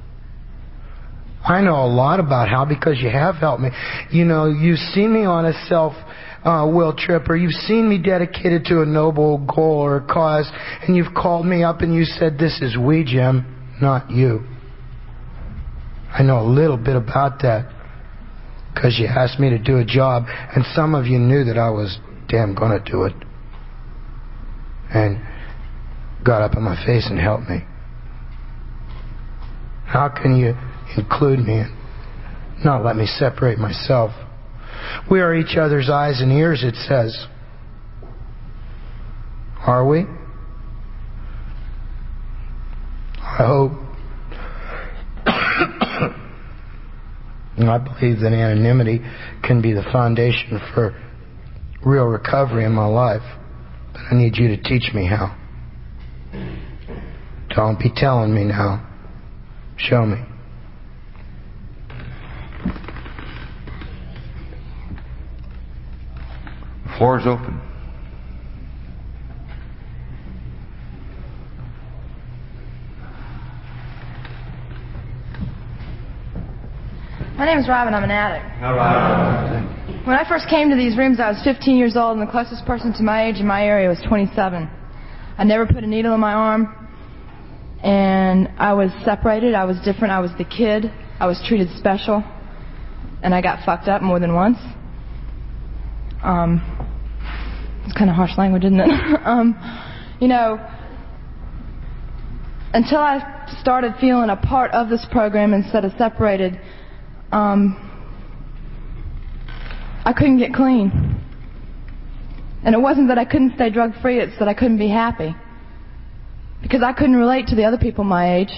I know a lot about how, because you have helped me. You know, you've seen me on a self uh, will trip, or you've seen me dedicated to a noble goal or a cause, and you've called me up and you said, this is we, Jim, not you. I know a little bit about that because you asked me to do a job, and some of you knew that I was damn gonna do it, and got up in my face and helped me. How can you include me and not let me separate myself? We are each other's eyes and ears, it says. Are we? I hope. I believe that anonymity can be the foundation for real recovery in my life. But I need you to teach me how. Don't be telling me now. Show me. The floor is open. My name is Robin. I'm an addict. When I first came to these rooms, I was fifteen years old, and the closest person to my age in my area was twenty-seven. I never put a needle in my arm, and I was separated. I was different. I was the kid. I was treated special, and I got fucked up more than once. Um, it's kind of harsh language, isn't it? um, you know, until I started feeling a part of this program instead of separated, um, I couldn't get clean. And it wasn't that I couldn't stay drug-free, it's that I couldn't be happy. Because I couldn't relate to the other people my age.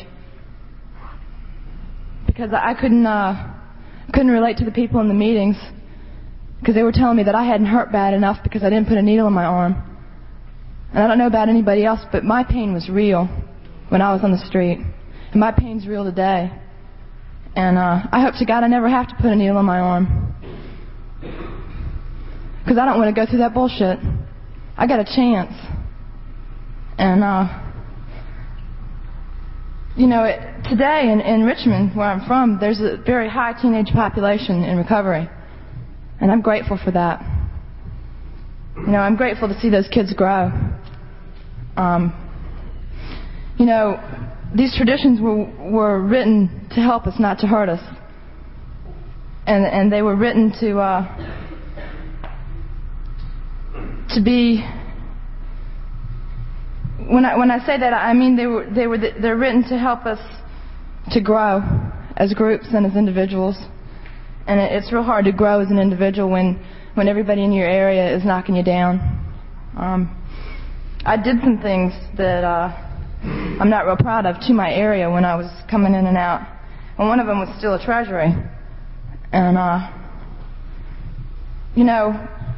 Because I couldn't, uh, couldn't relate to the people in the meetings. Because they were telling me that I hadn't hurt bad enough because I didn't put a needle in my arm. And I don't know about anybody else, but my pain was real when I was on the street. And my pain's real today. And uh, I hope to God I never have to put a needle in my arm. Because I don't want to go through that bullshit. I got a chance. And, uh, you know, it, today in, in Richmond, where I'm from, there's a very high teenage population in recovery. And I'm grateful for that. You know, I'm grateful to see those kids grow. Um, you know, these traditions were, were written to help us, not to hurt us. And, and they were written to, uh, to be, when I, when I say that, I mean they were, they were, they're written to help us to grow as groups and as individuals. And it, it's real hard to grow as an individual when, when everybody in your area is knocking you down. Um, I did some things that uh, I'm not real proud of to my area when I was coming in and out. And one of them was steal a treasury. And, uh, you know,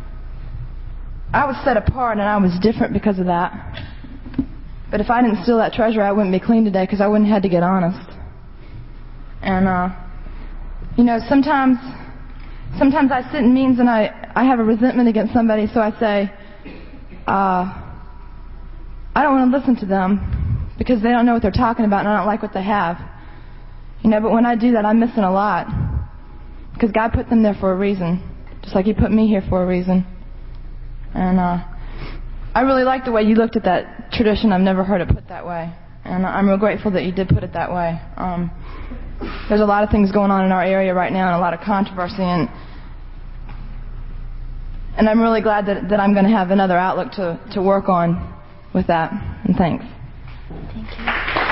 I was set apart and I was different because of that. But if I didn't steal that treasure, I wouldn't be clean today because I wouldn't have had to get honest. And, uh, you know, sometimes sometimes I sit in meetings and I, I have a resentment against somebody, so I say, uh, I don't want to listen to them because they don't know what they're talking about and I don't like what they have. You know, but when I do that, I'm missing a lot. Because God put them there for a reason, just like He put me here for a reason. And uh, I really like the way you looked at that tradition. I've never heard it put that way. And I'm real grateful that you did put it that way. Um, there's a lot of things going on in our area right now and a lot of controversy. And and I'm really glad that, that I'm going to have another outlook to, to work on with that. And thanks. Thank you.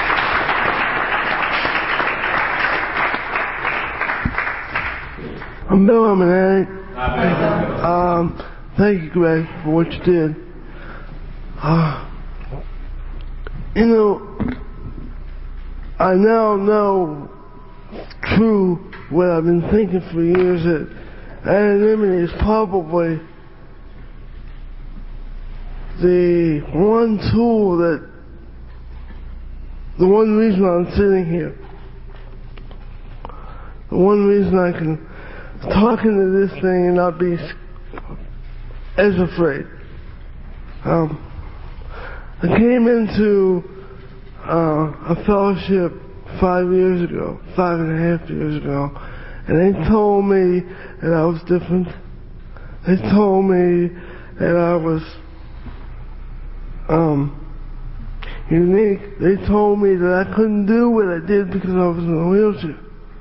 I'm Bill. I'm an addict. Um, thank you, Greg, for what you did. Uh, you know, I now know true what I've been thinking for years, that anonymity is probably the one tool that, the one reason I'm sitting here, the one reason I can talk into this thing and not be as afraid. Um, I came into uh, a fellowship five years ago, five and a half years ago, and they told me that I was different. They told me that I was um, unique. They told me that I couldn't do what I did because I was in a wheelchair.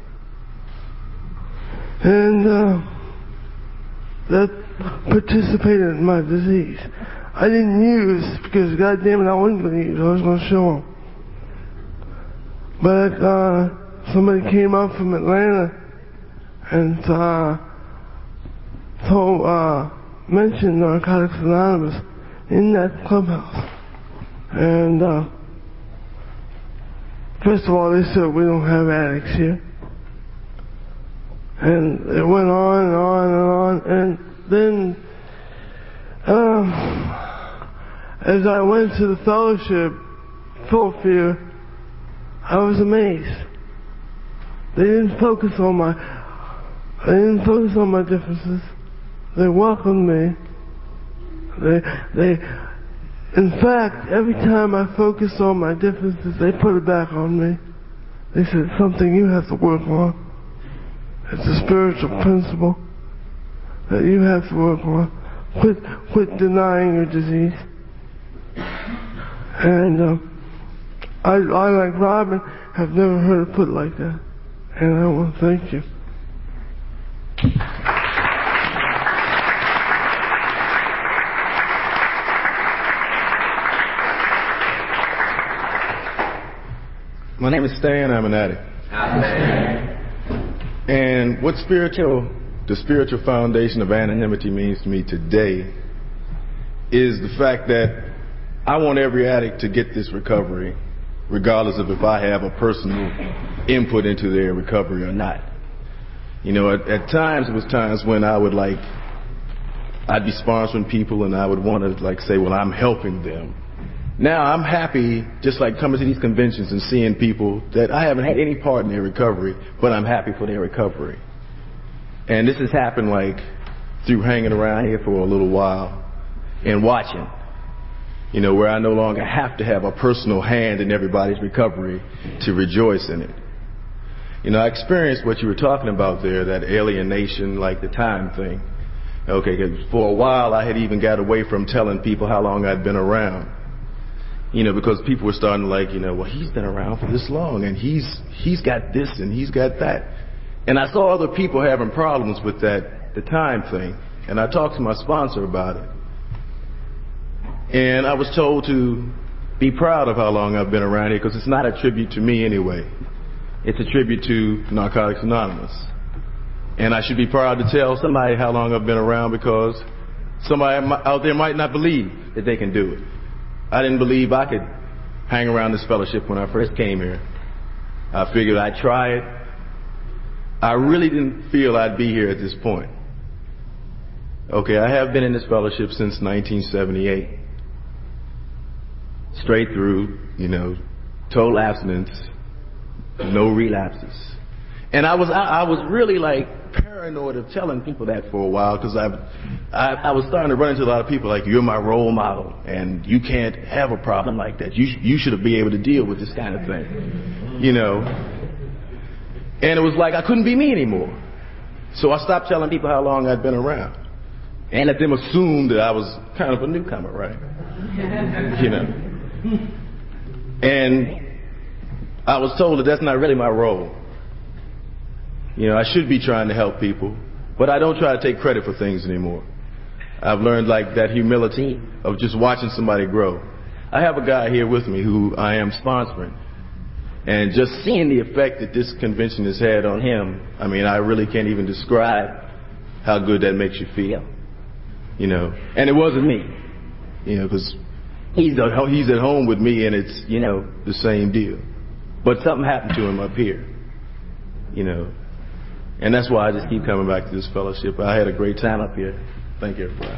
And uh, that participated in my disease. I didn't use because, God damn it, I wasn't going to use. I was going to show them. But uh, somebody came up from Atlanta and uh, told, uh, mentioned Narcotics Anonymous in that clubhouse. And uh, first of all, they said, we don't have addicts here. And it went on and on and on. And then, um, as I went to the fellowship, full of fear, I was amazed. They didn't focus on my, they didn't focus on my differences. They welcomed me. They, they, in fact, every time I focused on my differences, they put it back on me. They said, something you have to work on. It's a spiritual principle that you have to work on. Quit, quit denying your disease. And um, I, I, like Robin, have never heard it put like that. And I want to thank you. My name is Stan. I'm an addict. And what spiritual, the spiritual foundation of anonymity means to me today is the fact that I want every addict to get this recovery, regardless of if I have a personal input into their recovery or not. You know, at, at times, it was times when I would like, I'd be sponsoring people and I would want to like say, well, I'm helping them. Now I'm happy just like coming to these conventions and seeing people that I haven't had any part in their recovery, but I'm happy for their recovery. And this has happened like through hanging around here for a little while and watching, you know, where I no longer have to have a personal hand in everybody's recovery to rejoice in it. You know, I experienced what you were talking about there, that alienation, like the time thing. Okay, 'cause for a while I had even got away from telling people how long I'd been around. You know, because people were starting to like, you know, well, he's been around for this long and he's he's got this and he's got that. And I saw other people having problems with that, the time thing. And I talked to my sponsor about it. And I was told to be proud of how long I've been around here because it's not a tribute to me anyway. It's a tribute to Narcotics Anonymous. And I should be proud to tell somebody how long I've been around because somebody out there might not believe that they can do it. I didn't believe I could hang around this fellowship when I first came here. I figured I'd try it. I really didn't feel I'd be here at this point. Okay, I have been in this fellowship since nineteen seventy-eight. Straight through, you know, total abstinence, no relapses. And I was, I, I was really like paranoid of telling people that for a while because I, I, I was starting to run into a lot of people like, you're my role model and you can't have a problem like that. You, you should be able to deal with this kind of thing, you know. And it was like I couldn't be me anymore. So I stopped telling people how long I'd been around and let them assume that I was kind of a newcomer, right? You know. And I was told that that's not really my role. You know, I should be trying to help people, but I don't try to take credit for things anymore. I've learned like that humility of just watching somebody grow. I have a guy here with me who I am sponsoring, and just seeing the effect that this convention has had on him, I mean, I really can't even describe how good that makes you feel. You know, and it wasn't me, you know, because he's, he's at home with me and it's, you know, the same deal. But something happened to him up here, you know. And that's why I just keep coming back to this fellowship. I had a great time up here. Thank you, everybody.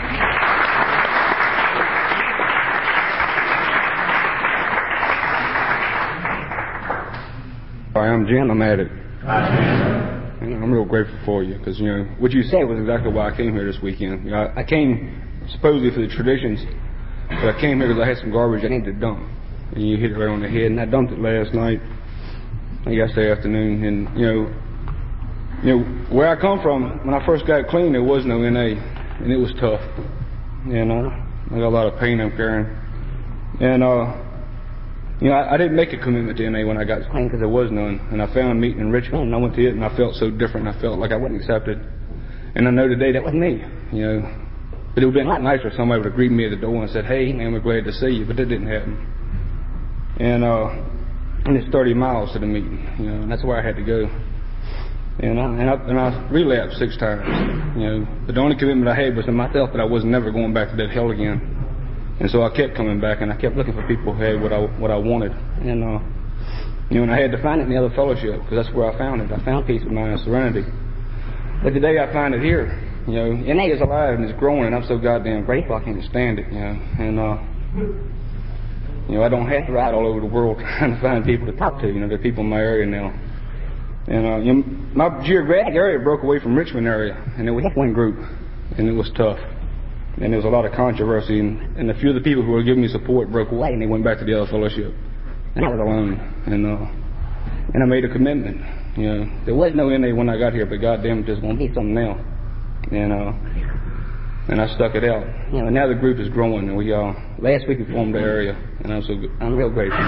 Hi, I'm Jen. I'm at it. And I'm real grateful for you because, you know, what you said was exactly why I came here this weekend. You know, I, I came supposedly for the traditions, but I came here because I had some garbage I needed to dump. And you hit it right on the head. And I dumped it last night, yesterday afternoon. And, you know, You know, where I come from, when I first got clean, there was no N A, and it was tough. You know, I got a lot of pain I'm carrying. And, uh, you know, I, I didn't make a commitment to N A when I got clean because there was none. And I found meeting in Richmond, and I went to it, and I felt so different. I felt like I wasn't accepted. And I know today that wasn't me, you know. But it would have been a lot nicer if somebody would have greeted me at the door and said, hey, man, we're glad to see you. But that didn't happen. And, uh, and it's thirty miles to the meeting, you know, and that's where I had to go. And I, and, I, and I relapsed six times, you know. But the only commitment I had was to myself that I was never going back to that hell again. And so I kept coming back, and I kept looking for people who had what I what I wanted. And uh, you know, and I had to find it in the other fellowship because that's where I found it. I found peace of mind and serenity. But today I find it here. You know, N A is alive and it's growing, and I'm so goddamn grateful. I can't stand it. You know, and uh, you know, I don't have to ride all over the world trying to find people to talk to. You know, there are people in my area now. And uh, you know, my geographic area broke away from Richmond area, and it was one group, and it was tough. And there was a lot of controversy, and, and a few of the people who were giving me support broke away, and they went back to the other fellowship. And I was alone. And uh, and I made a commitment. You know, there was no N A when I got here, but goddamn, there's going to be something now. And uh, and I stuck it out. You know, now the group is growing, and we uh, last week we formed the area, and I'm so I'm real grateful.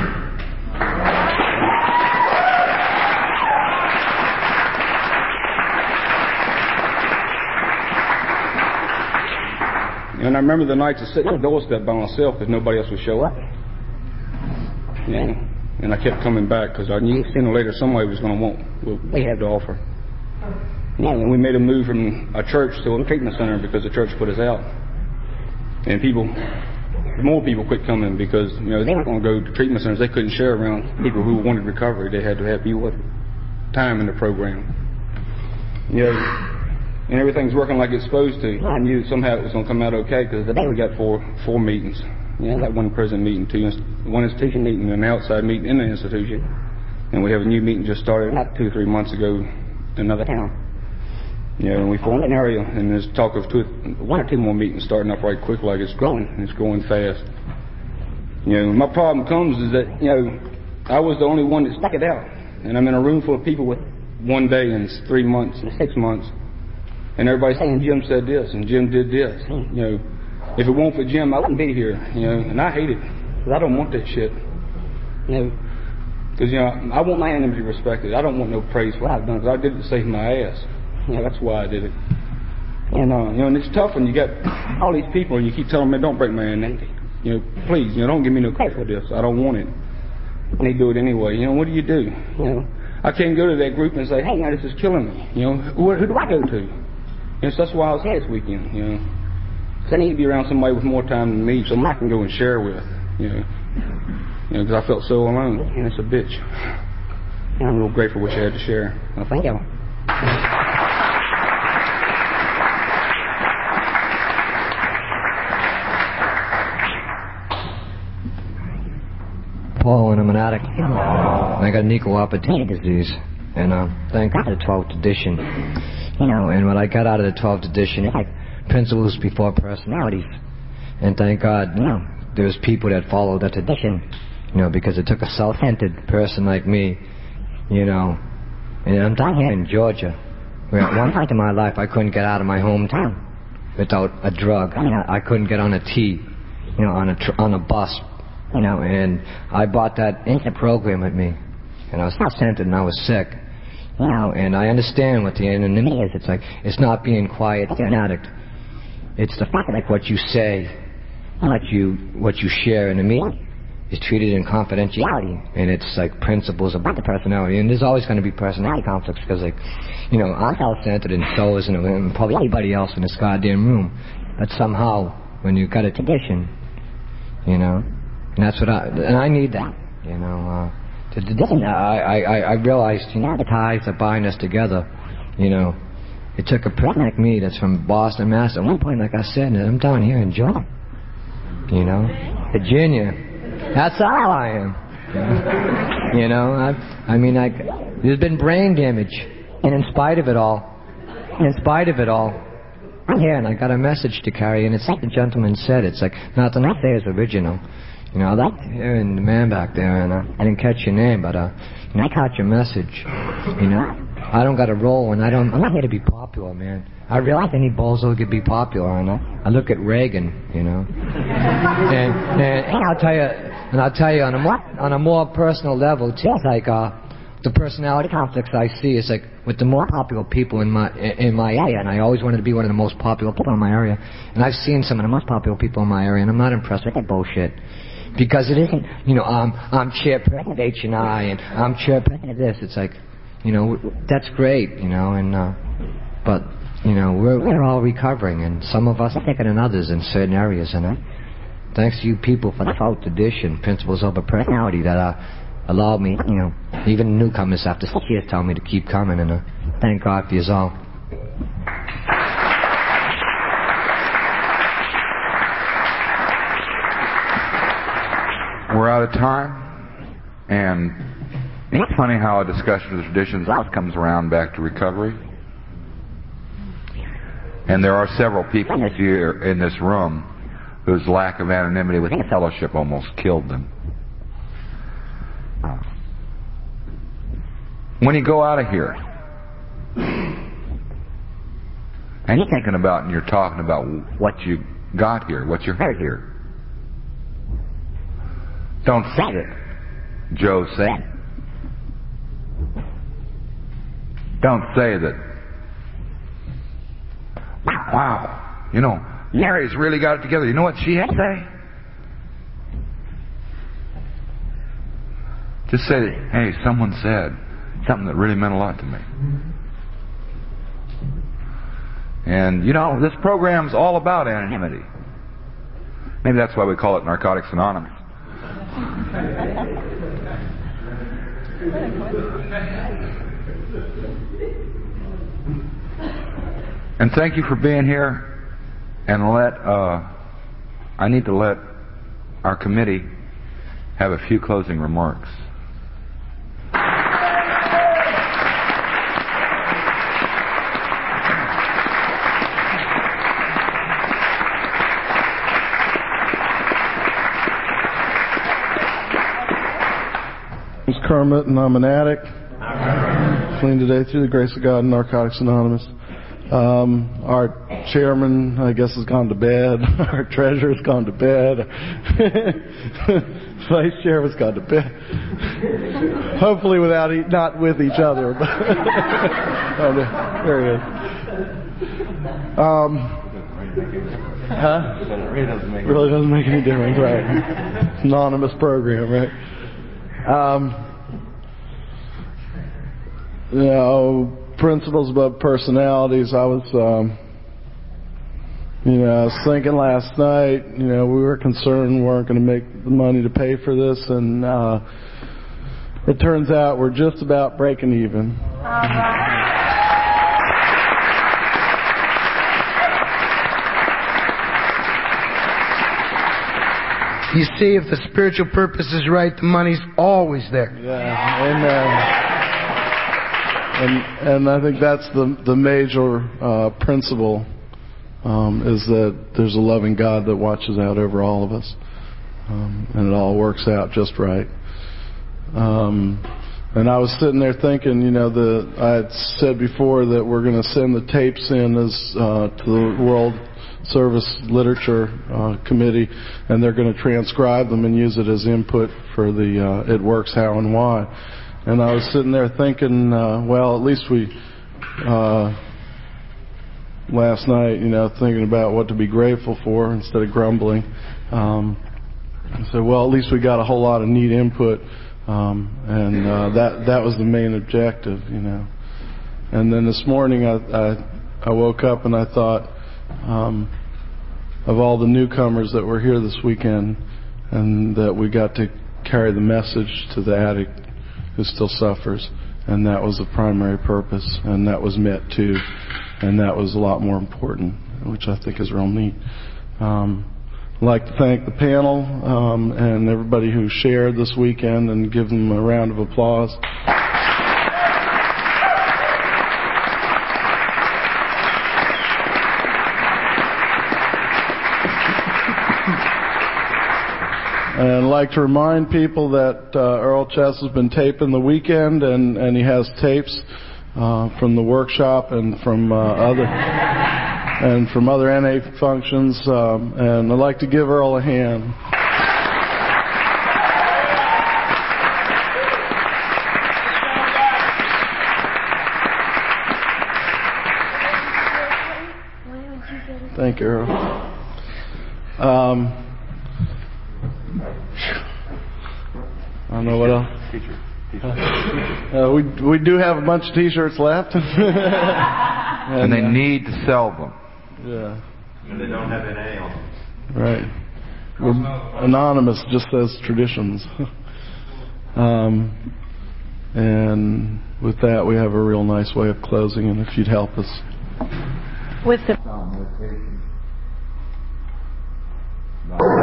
And I remember the nights of sitting on the doorstep by myself because nobody else would show up. Yeah. And I kept coming back because I knew sooner or later somebody was going to want what we had to offer. Yeah. And we made a move from a church to a treatment center because the church put us out. And people, more people quit coming because, you know, they weren't going to go to treatment centers. They couldn't share around people who wanted recovery. They had to have people with time in the program. You know, and everything's working like it's supposed to. I knew somehow it was going to come out okay because today we got four four meetings. You know, like one prison meeting, two one institution meeting, and an outside meeting in the institution. And we have a new meeting just started not two or three months ago in another town. You know, and we formed an area, and there's talk of two, one or two more meetings starting up right quick, like it's growing, and it's growing fast. You know, my problem comes is that, you know, I was the only one that stuck it out. And I'm in a room full of people with one day and three months and six months. And everybody's saying, Jim said this, and Jim did this. You know, if it weren't for Jim, I wouldn't be here. You know, and I hate it, because I don't want that shit. You know, because, you know, I want my enemy to be respected. I don't want no praise for what I've done, because I did it to save my ass. You know, that's why I did it. And, uh, you know, and it's tough when you got all these people, and you keep telling them, don't break my enemy. You know, please, you know, don't give me no credit for this. I don't want it. And they do it anyway. You know, what do you do? You know, I can't go to that group and say, hey, now this is killing me. You know, who, who do I go to? And so that's why I was here this weekend, you know. Because I need to be around somebody with more time than me, so I can go and share with, you know. You know, because I felt so alone, and it's a bitch. And I'm real grateful for what you had to share. Well, thank you. Paul, and I'm an addict. And I got an equal opportunity disease. And uh, thank God for the twelfth edition. You know, and what I got out of the twelfth edition is like principles before personalities. And thank God, you know, there's people that follow that tradition, you know, because it took a self-centered person like me, you know. And I'm down here in Georgia, where at one point in my life I couldn't get out of my hometown without a drug. I mean, I, I couldn't get on a T, you know, on a tr- on a bus, you know, and I brought that into the program with me. And I was self-centered and I was sick. You know, and I understand what the anonymity is. It's like, it's not being quiet, you're an addict. It's the fact that like what you say, what you what you share in the meeting is treated in confidentiality. And it's like principles about the personality. And there's always going to be personality conflicts because, like, you know, I'm self-centered and so is, and probably anybody else in this goddamn room. But somehow, when you've got a tradition, you know, and that's what I, and I need that, you know, uh, To, to, I, I, I realized, you know, the ties that bind us together, you know. It took a person like me that's from Boston, Mass. At one point, like I said, I'm down here in Georgia, you know, Virginia. That's all I am. You know, I, I mean, I, there's been brain damage. And in spite of it all, in spite of it all, I'm here and I got a message to carry. And it's like the gentleman said, it's like, not the not there is original. You know, I like hearing the man back there, and uh, I didn't catch your name, but uh, you know, I caught your message. You know, I don't got a role, and I don't. I'm not here to be popular, man. I realize any bozo could be popular, and I, I look at Reagan, you know, and, and and I'll tell you, and I'll tell you on a more on a more personal level too. It's like uh, the personality conflicts I see is like with the more popular people in my in my area, and I always wanted to be one of the most popular people in my area, and I've seen some of the most popular people in my area, and I'm not impressed with that bullshit. Because it isn't, you know, I'm, I'm chairperson of H and I, and I'm chairperson of this. It's like, you know, that's great, you know, and, uh, but, you know, we're, we're all recovering, and some of us are thicker than others in certain areas, and uh, thanks to you people for the twelfth edition, Principles Over Personality, that uh, allowed me, you know, even newcomers after six years tell me to keep coming, and uh, thank God for you all. We're out of time, and it's funny how a discussion of the traditions always comes around back to recovery. And there are several people here in this room whose lack of anonymity within fellowship almost killed them. when you go out of here, and you're thinking about and you're talking about what you got here, what you heard here, don't say it, Joe said. Don't say that, wow, you know, Mary's really got it together. You know what she had to say? Just say, hey, someone said something that really meant a lot to me. And, you know, this program's all about anonymity. Maybe that's why we call it Narcotics Anonymous. And thank you for being here. And let, uh, I need to let our committee have a few closing remarks. I'm Kermit, and I'm an addict. Clean today through the grace of God in Narcotics Anonymous. Um, our chairman, I guess, has gone to bed. Our treasurer's gone to bed. Vice chairman's gone to bed. Hopefully without e- not with each other. But oh, there he is. Um, huh? Really doesn't make any difference, right? Anonymous program, right? Um, you know, principles above personalities. I was, um, you know, I was thinking last night, you know, we were concerned we weren't going to make the money to pay for this, and uh, it turns out we're just about breaking even. You see, if the spiritual purpose is right, the money's always there. Yeah, amen. And and I think that's the the major uh, principle um, is that there's a loving God that watches out over all of us, um, and it all works out just right. Um, and I was sitting there thinking, you know, the I had said before that we're going to send the tapes in as uh, to the World Service Literature uh, Committee, and they're going to transcribe them and use it as input for the uh, It Works How and Why. And I was sitting there thinking, uh, well, at least we, uh, last night, you know, thinking about what to be grateful for instead of grumbling. Um, I said, well, at least we got a whole lot of neat input, um, and uh, that that was the main objective, you know. And then this morning, I I, I woke up and I thought um, of all the newcomers that were here this weekend, and that we got to carry the message to the addict who still suffers, and that was the primary purpose, and that was met too, and that was a lot more important, which I think is real neat. Um, I'd like to thank the panel um, and everybody who shared this weekend, and give them a round of applause. And I'd like to remind people that uh, Earl Chess has been taping the weekend, and, and he has tapes uh, from the workshop and from uh, other and from other N A functions. Um, and I'd like to give Earl a hand. Thank you, Earl. Um, I don't know what else. Uh, we we do have a bunch of T-shirts left, and, and they uh, need to sell them. Yeah. And they don't have an A on them. Right. We're anonymous, just says traditions. um, and with that, we have a real nice way of closing. And if you'd help us with the.